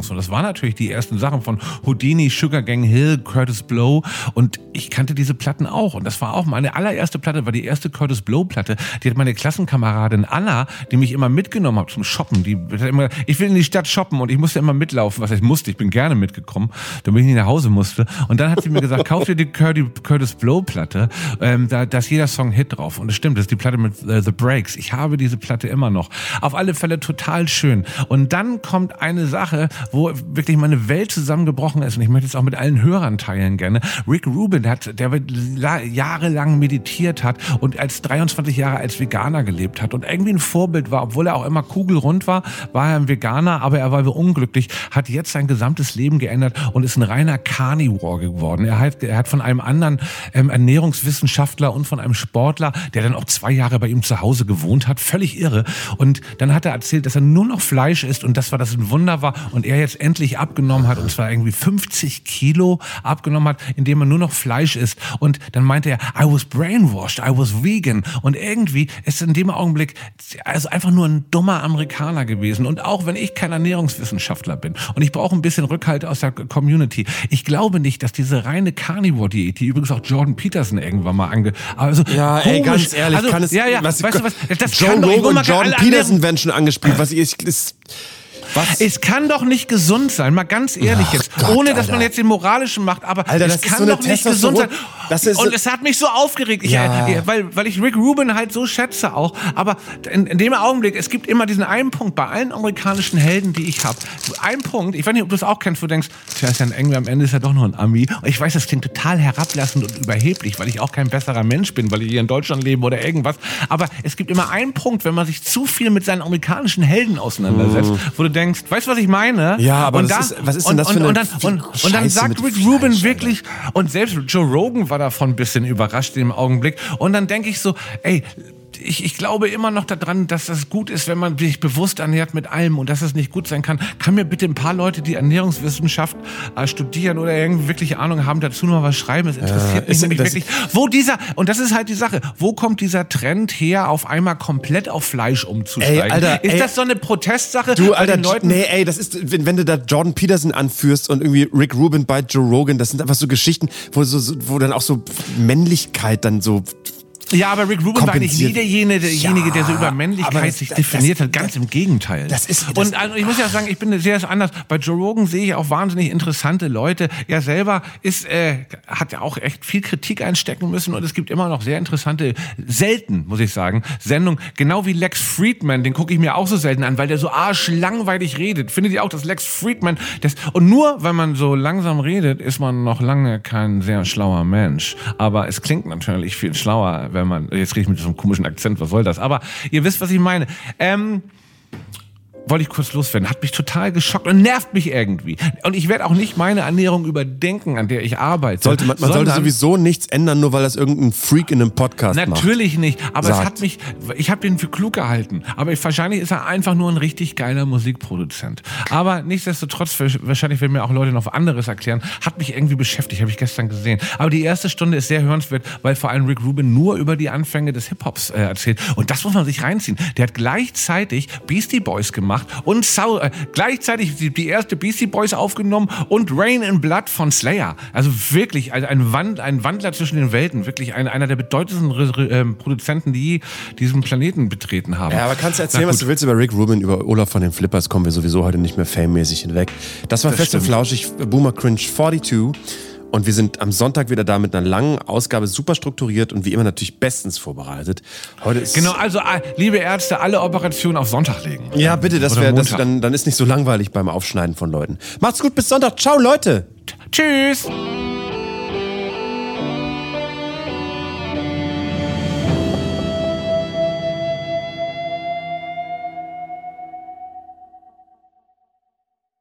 Speaker 3: Songs. Und das waren natürlich die ersten Sachen von Houdini, Sugar Gang Hill, Curtis Blow. Und ich kannte diese Platten auch. Und das war auch meine allererste Platte, war die erste Curtis Blow Platte. Die hat meine Klassenkameradin Anna, die mich immer mitgenommen hat zum Shoppen. Die hat immer, ich will in die Stadt shoppen und ich musste immer mitlaufen. Was ich musste, ich bin gerne mitgekommen, damit ich nicht nach Hause musste. Und dann hat sie mir gesagt, kauf dir die Curtis Blow Platte. Ähm, da, da ist jeder Song ein Hit drauf. Und das stimmt, das ist die Platte mit uh, The Breaks. Ich habe diese Platte immer noch. Auf alle Fälle total schön. Und dann kommt eine Sache, wo wirklich meine Welt zusammengebrochen ist. Und ich möchte es auch mit allen Hörern teilen gerne. Rick Rubin, der, hat, der jahrelang meditiert hat und als dreiundzwanzig Jahre als Veganer gelebt hat und irgendwie ein Vorbild war, obwohl er auch immer kugelrund war, war er ein Veganer, aber er war unglücklich, hat jetzt sein gesamtes Leben geändert und ist ein reiner Carnivore geworden. Er hat, er hat von einem anderen ähm, Ernährungswissenschaftler und von einem Sportler, der dann auch zwei Jahre bei ihm zu Hause gewohnt hat, völlig irre. Und dann hat er erzählt, dass er nur noch Fleisch isst und das war, dass es ein Wunder war und er jetzt endlich abgenommen hat und zwar irgendwie fünfzig Kilo abgenommen hat, indem er nur noch Fleisch isst. Und dann meinte er, I was brainwashed, I was vegan. Und irgendwie ist in dem Augenblick also einfach nur ein dummer Amerikaner gewesen. Und auch wenn ich kein Ernährungswissenschaftler bin und ich brauche ein bisschen Rückhalt aus der Community, ich glaube nicht, dass diese reine Carnivore-Diät, die übrigens auch Jordan Peterson irgendwann mal ange... Also
Speaker 4: ja,
Speaker 3: komisch,
Speaker 4: ey, ganz ehrlich,
Speaker 3: also,
Speaker 4: kann es...
Speaker 3: ja, ja,
Speaker 4: was,
Speaker 3: weißt du was, das
Speaker 4: Joe
Speaker 3: kann doch
Speaker 4: Rogan und Jordan Peterson
Speaker 3: werden
Speaker 4: werden schon angespielt, was ich... Ist, Was?
Speaker 3: Es kann doch nicht gesund sein, mal ganz ehrlich
Speaker 4: Ach
Speaker 3: jetzt,
Speaker 4: Gott,
Speaker 3: ohne dass
Speaker 4: Alter.
Speaker 3: man jetzt den moralischen macht, aber
Speaker 4: Alter,
Speaker 3: es
Speaker 4: das ist
Speaker 3: kann
Speaker 4: so eine
Speaker 3: doch nicht gesund sein.
Speaker 4: Das ist
Speaker 3: und es hat mich so aufgeregt, ich,
Speaker 4: Ja.
Speaker 3: äh, weil, weil ich Rick Rubin halt so schätze auch, aber in, in dem Augenblick, es gibt immer diesen einen Punkt bei allen amerikanischen Helden, die ich habe, ein Punkt, ich weiß nicht, ob du es auch kennst, wo du denkst, tja, ist ja ein Engländer, am Ende ist ja doch nur ein Ami. Und ich weiß, das klingt total herablassend und überheblich, weil ich auch kein besserer Mensch bin, weil ich hier in Deutschland lebe oder irgendwas, aber es gibt immer einen Punkt, wenn man sich zu viel mit seinen amerikanischen Helden auseinandersetzt, wo du denkst, weißt du, was ich meine?
Speaker 4: Ja, aber
Speaker 3: und
Speaker 4: das
Speaker 3: da,
Speaker 4: ist- was ist denn
Speaker 3: und,
Speaker 4: das für
Speaker 3: und,
Speaker 4: eine
Speaker 3: und dann, und, und dann
Speaker 4: Scheiße
Speaker 3: sagt
Speaker 4: mit
Speaker 3: Rick
Speaker 4: Fleisch,
Speaker 3: Rubin
Speaker 4: Alter.
Speaker 3: wirklich, und selbst Joe Rogan war davon ein bisschen überrascht im Augenblick. Und dann denke ich so, ey, ich, ich glaube immer noch daran, dass das gut ist, wenn man sich bewusst ernährt mit allem und dass es nicht gut sein kann. Kann mir bitte ein paar Leute, die Ernährungswissenschaft äh, studieren oder irgendwie wirklich Ahnung haben, dazu noch mal was schreiben. Es interessiert mich
Speaker 4: ist-
Speaker 3: nämlich
Speaker 4: das-
Speaker 3: wirklich, wo dieser, und das ist halt die Sache, wo kommt dieser Trend her, auf einmal komplett auf Fleisch umzusteigen?
Speaker 4: Ey, Alter,
Speaker 3: ist
Speaker 4: ey.
Speaker 3: das so eine Protestsache?
Speaker 4: Du,
Speaker 3: bei
Speaker 4: Alter,
Speaker 3: den Leuten?
Speaker 4: nee, ey, das ist, wenn, wenn du da Jordan Peterson anführst und irgendwie Rick Rubin bei Joe Rogan, das sind einfach so Geschichten, wo, so, so- wo dann auch so Männlichkeit dann so...
Speaker 3: Ja, aber Rick Rubin war eigentlich nie
Speaker 4: kompensiert.
Speaker 3: derjenige, derjenige
Speaker 4: Ja,
Speaker 3: der so über
Speaker 4: aber
Speaker 3: Männlichkeit
Speaker 4: das-
Speaker 3: sich
Speaker 4: das-
Speaker 3: definiert
Speaker 4: das-
Speaker 3: hat. Ganz im Gegenteil.
Speaker 4: das ist- das-
Speaker 3: und also ich muss ja sagen, ich bin sehr anders. Bei Joe Rogan sehe ich auch wahnsinnig interessante Leute. Er selber ist, äh, hat ja auch echt viel Kritik einstecken müssen und es gibt immer noch sehr interessante, selten, muss ich sagen, Sendungen. Genau wie Lex Friedman, den gucke ich mir auch so selten an, weil der so arschlangweilig redet. Findet ihr auch, dass Lex Friedman, das, und nur weil man so langsam redet, ist man noch lange kein sehr schlauer Mensch. Aber es klingt natürlich viel schlauer, wenn man, jetzt rede ich mit so einem komischen Akzent, was soll das? Aber ihr wisst, was ich meine. Ähm, wollte ich kurz loswerden. Hat mich total geschockt und nervt mich irgendwie. Und ich werde auch nicht meine Ernährung überdenken, an der ich arbeite.
Speaker 4: Sollte man, man sollte
Speaker 3: sondern-
Speaker 4: sowieso nichts ändern, nur weil das irgendein Freak in einem Podcast macht.
Speaker 3: Natürlich nicht, aber
Speaker 4: Sagt.
Speaker 3: es hat mich, ich habe den für klug gehalten, aber ich, wahrscheinlich ist er einfach nur ein richtig geiler Musikproduzent. Aber nichtsdestotrotz, wahrscheinlich werden mir auch Leute noch anderes erklären, hat mich irgendwie beschäftigt, habe ich gestern gesehen. Aber die erste Stunde ist sehr hörenswert, weil vor allem Rick Rubin nur über die Anfänge des Hip-Hops äh, erzählt. Und das muss man sich reinziehen. Der hat gleichzeitig Beastie Boys gemacht und Sau äh, gleichzeitig die, die erste Beastie Boys aufgenommen und Rain in Blood von Slayer. Also wirklich ein, ein, Wand, ein Wandler zwischen den Welten. Wirklich ein, einer der bedeutendsten Re- Re- ähm, Produzenten, die je diesen Planeten betreten haben.
Speaker 4: Ja, aber kannst du erzählen,
Speaker 3: Na
Speaker 4: was
Speaker 3: gut.
Speaker 4: du willst über Rick Rubin, über Olaf von den Flippers, kommen wir sowieso heute nicht mehr famemäßig hinweg. Das war
Speaker 3: Das
Speaker 4: Fest und
Speaker 3: stimmt.
Speaker 4: Flauschig, Boomer Cringe zweiundvierzig. Und wir sind am Sonntag wieder da mit einer langen Ausgabe, super strukturiert und wie immer natürlich bestens vorbereitet. Heute ist
Speaker 3: Genau, also äh, liebe Ärzte, alle Operationen auf Sonntag legen.
Speaker 4: Ja, bitte, das
Speaker 3: Oder
Speaker 4: wäre, das,
Speaker 3: Montag.
Speaker 4: dann, dann ist nicht so langweilig beim Aufschneiden von Leuten. Macht's gut, bis Sonntag. Ciao, Leute.
Speaker 3: Tschüss!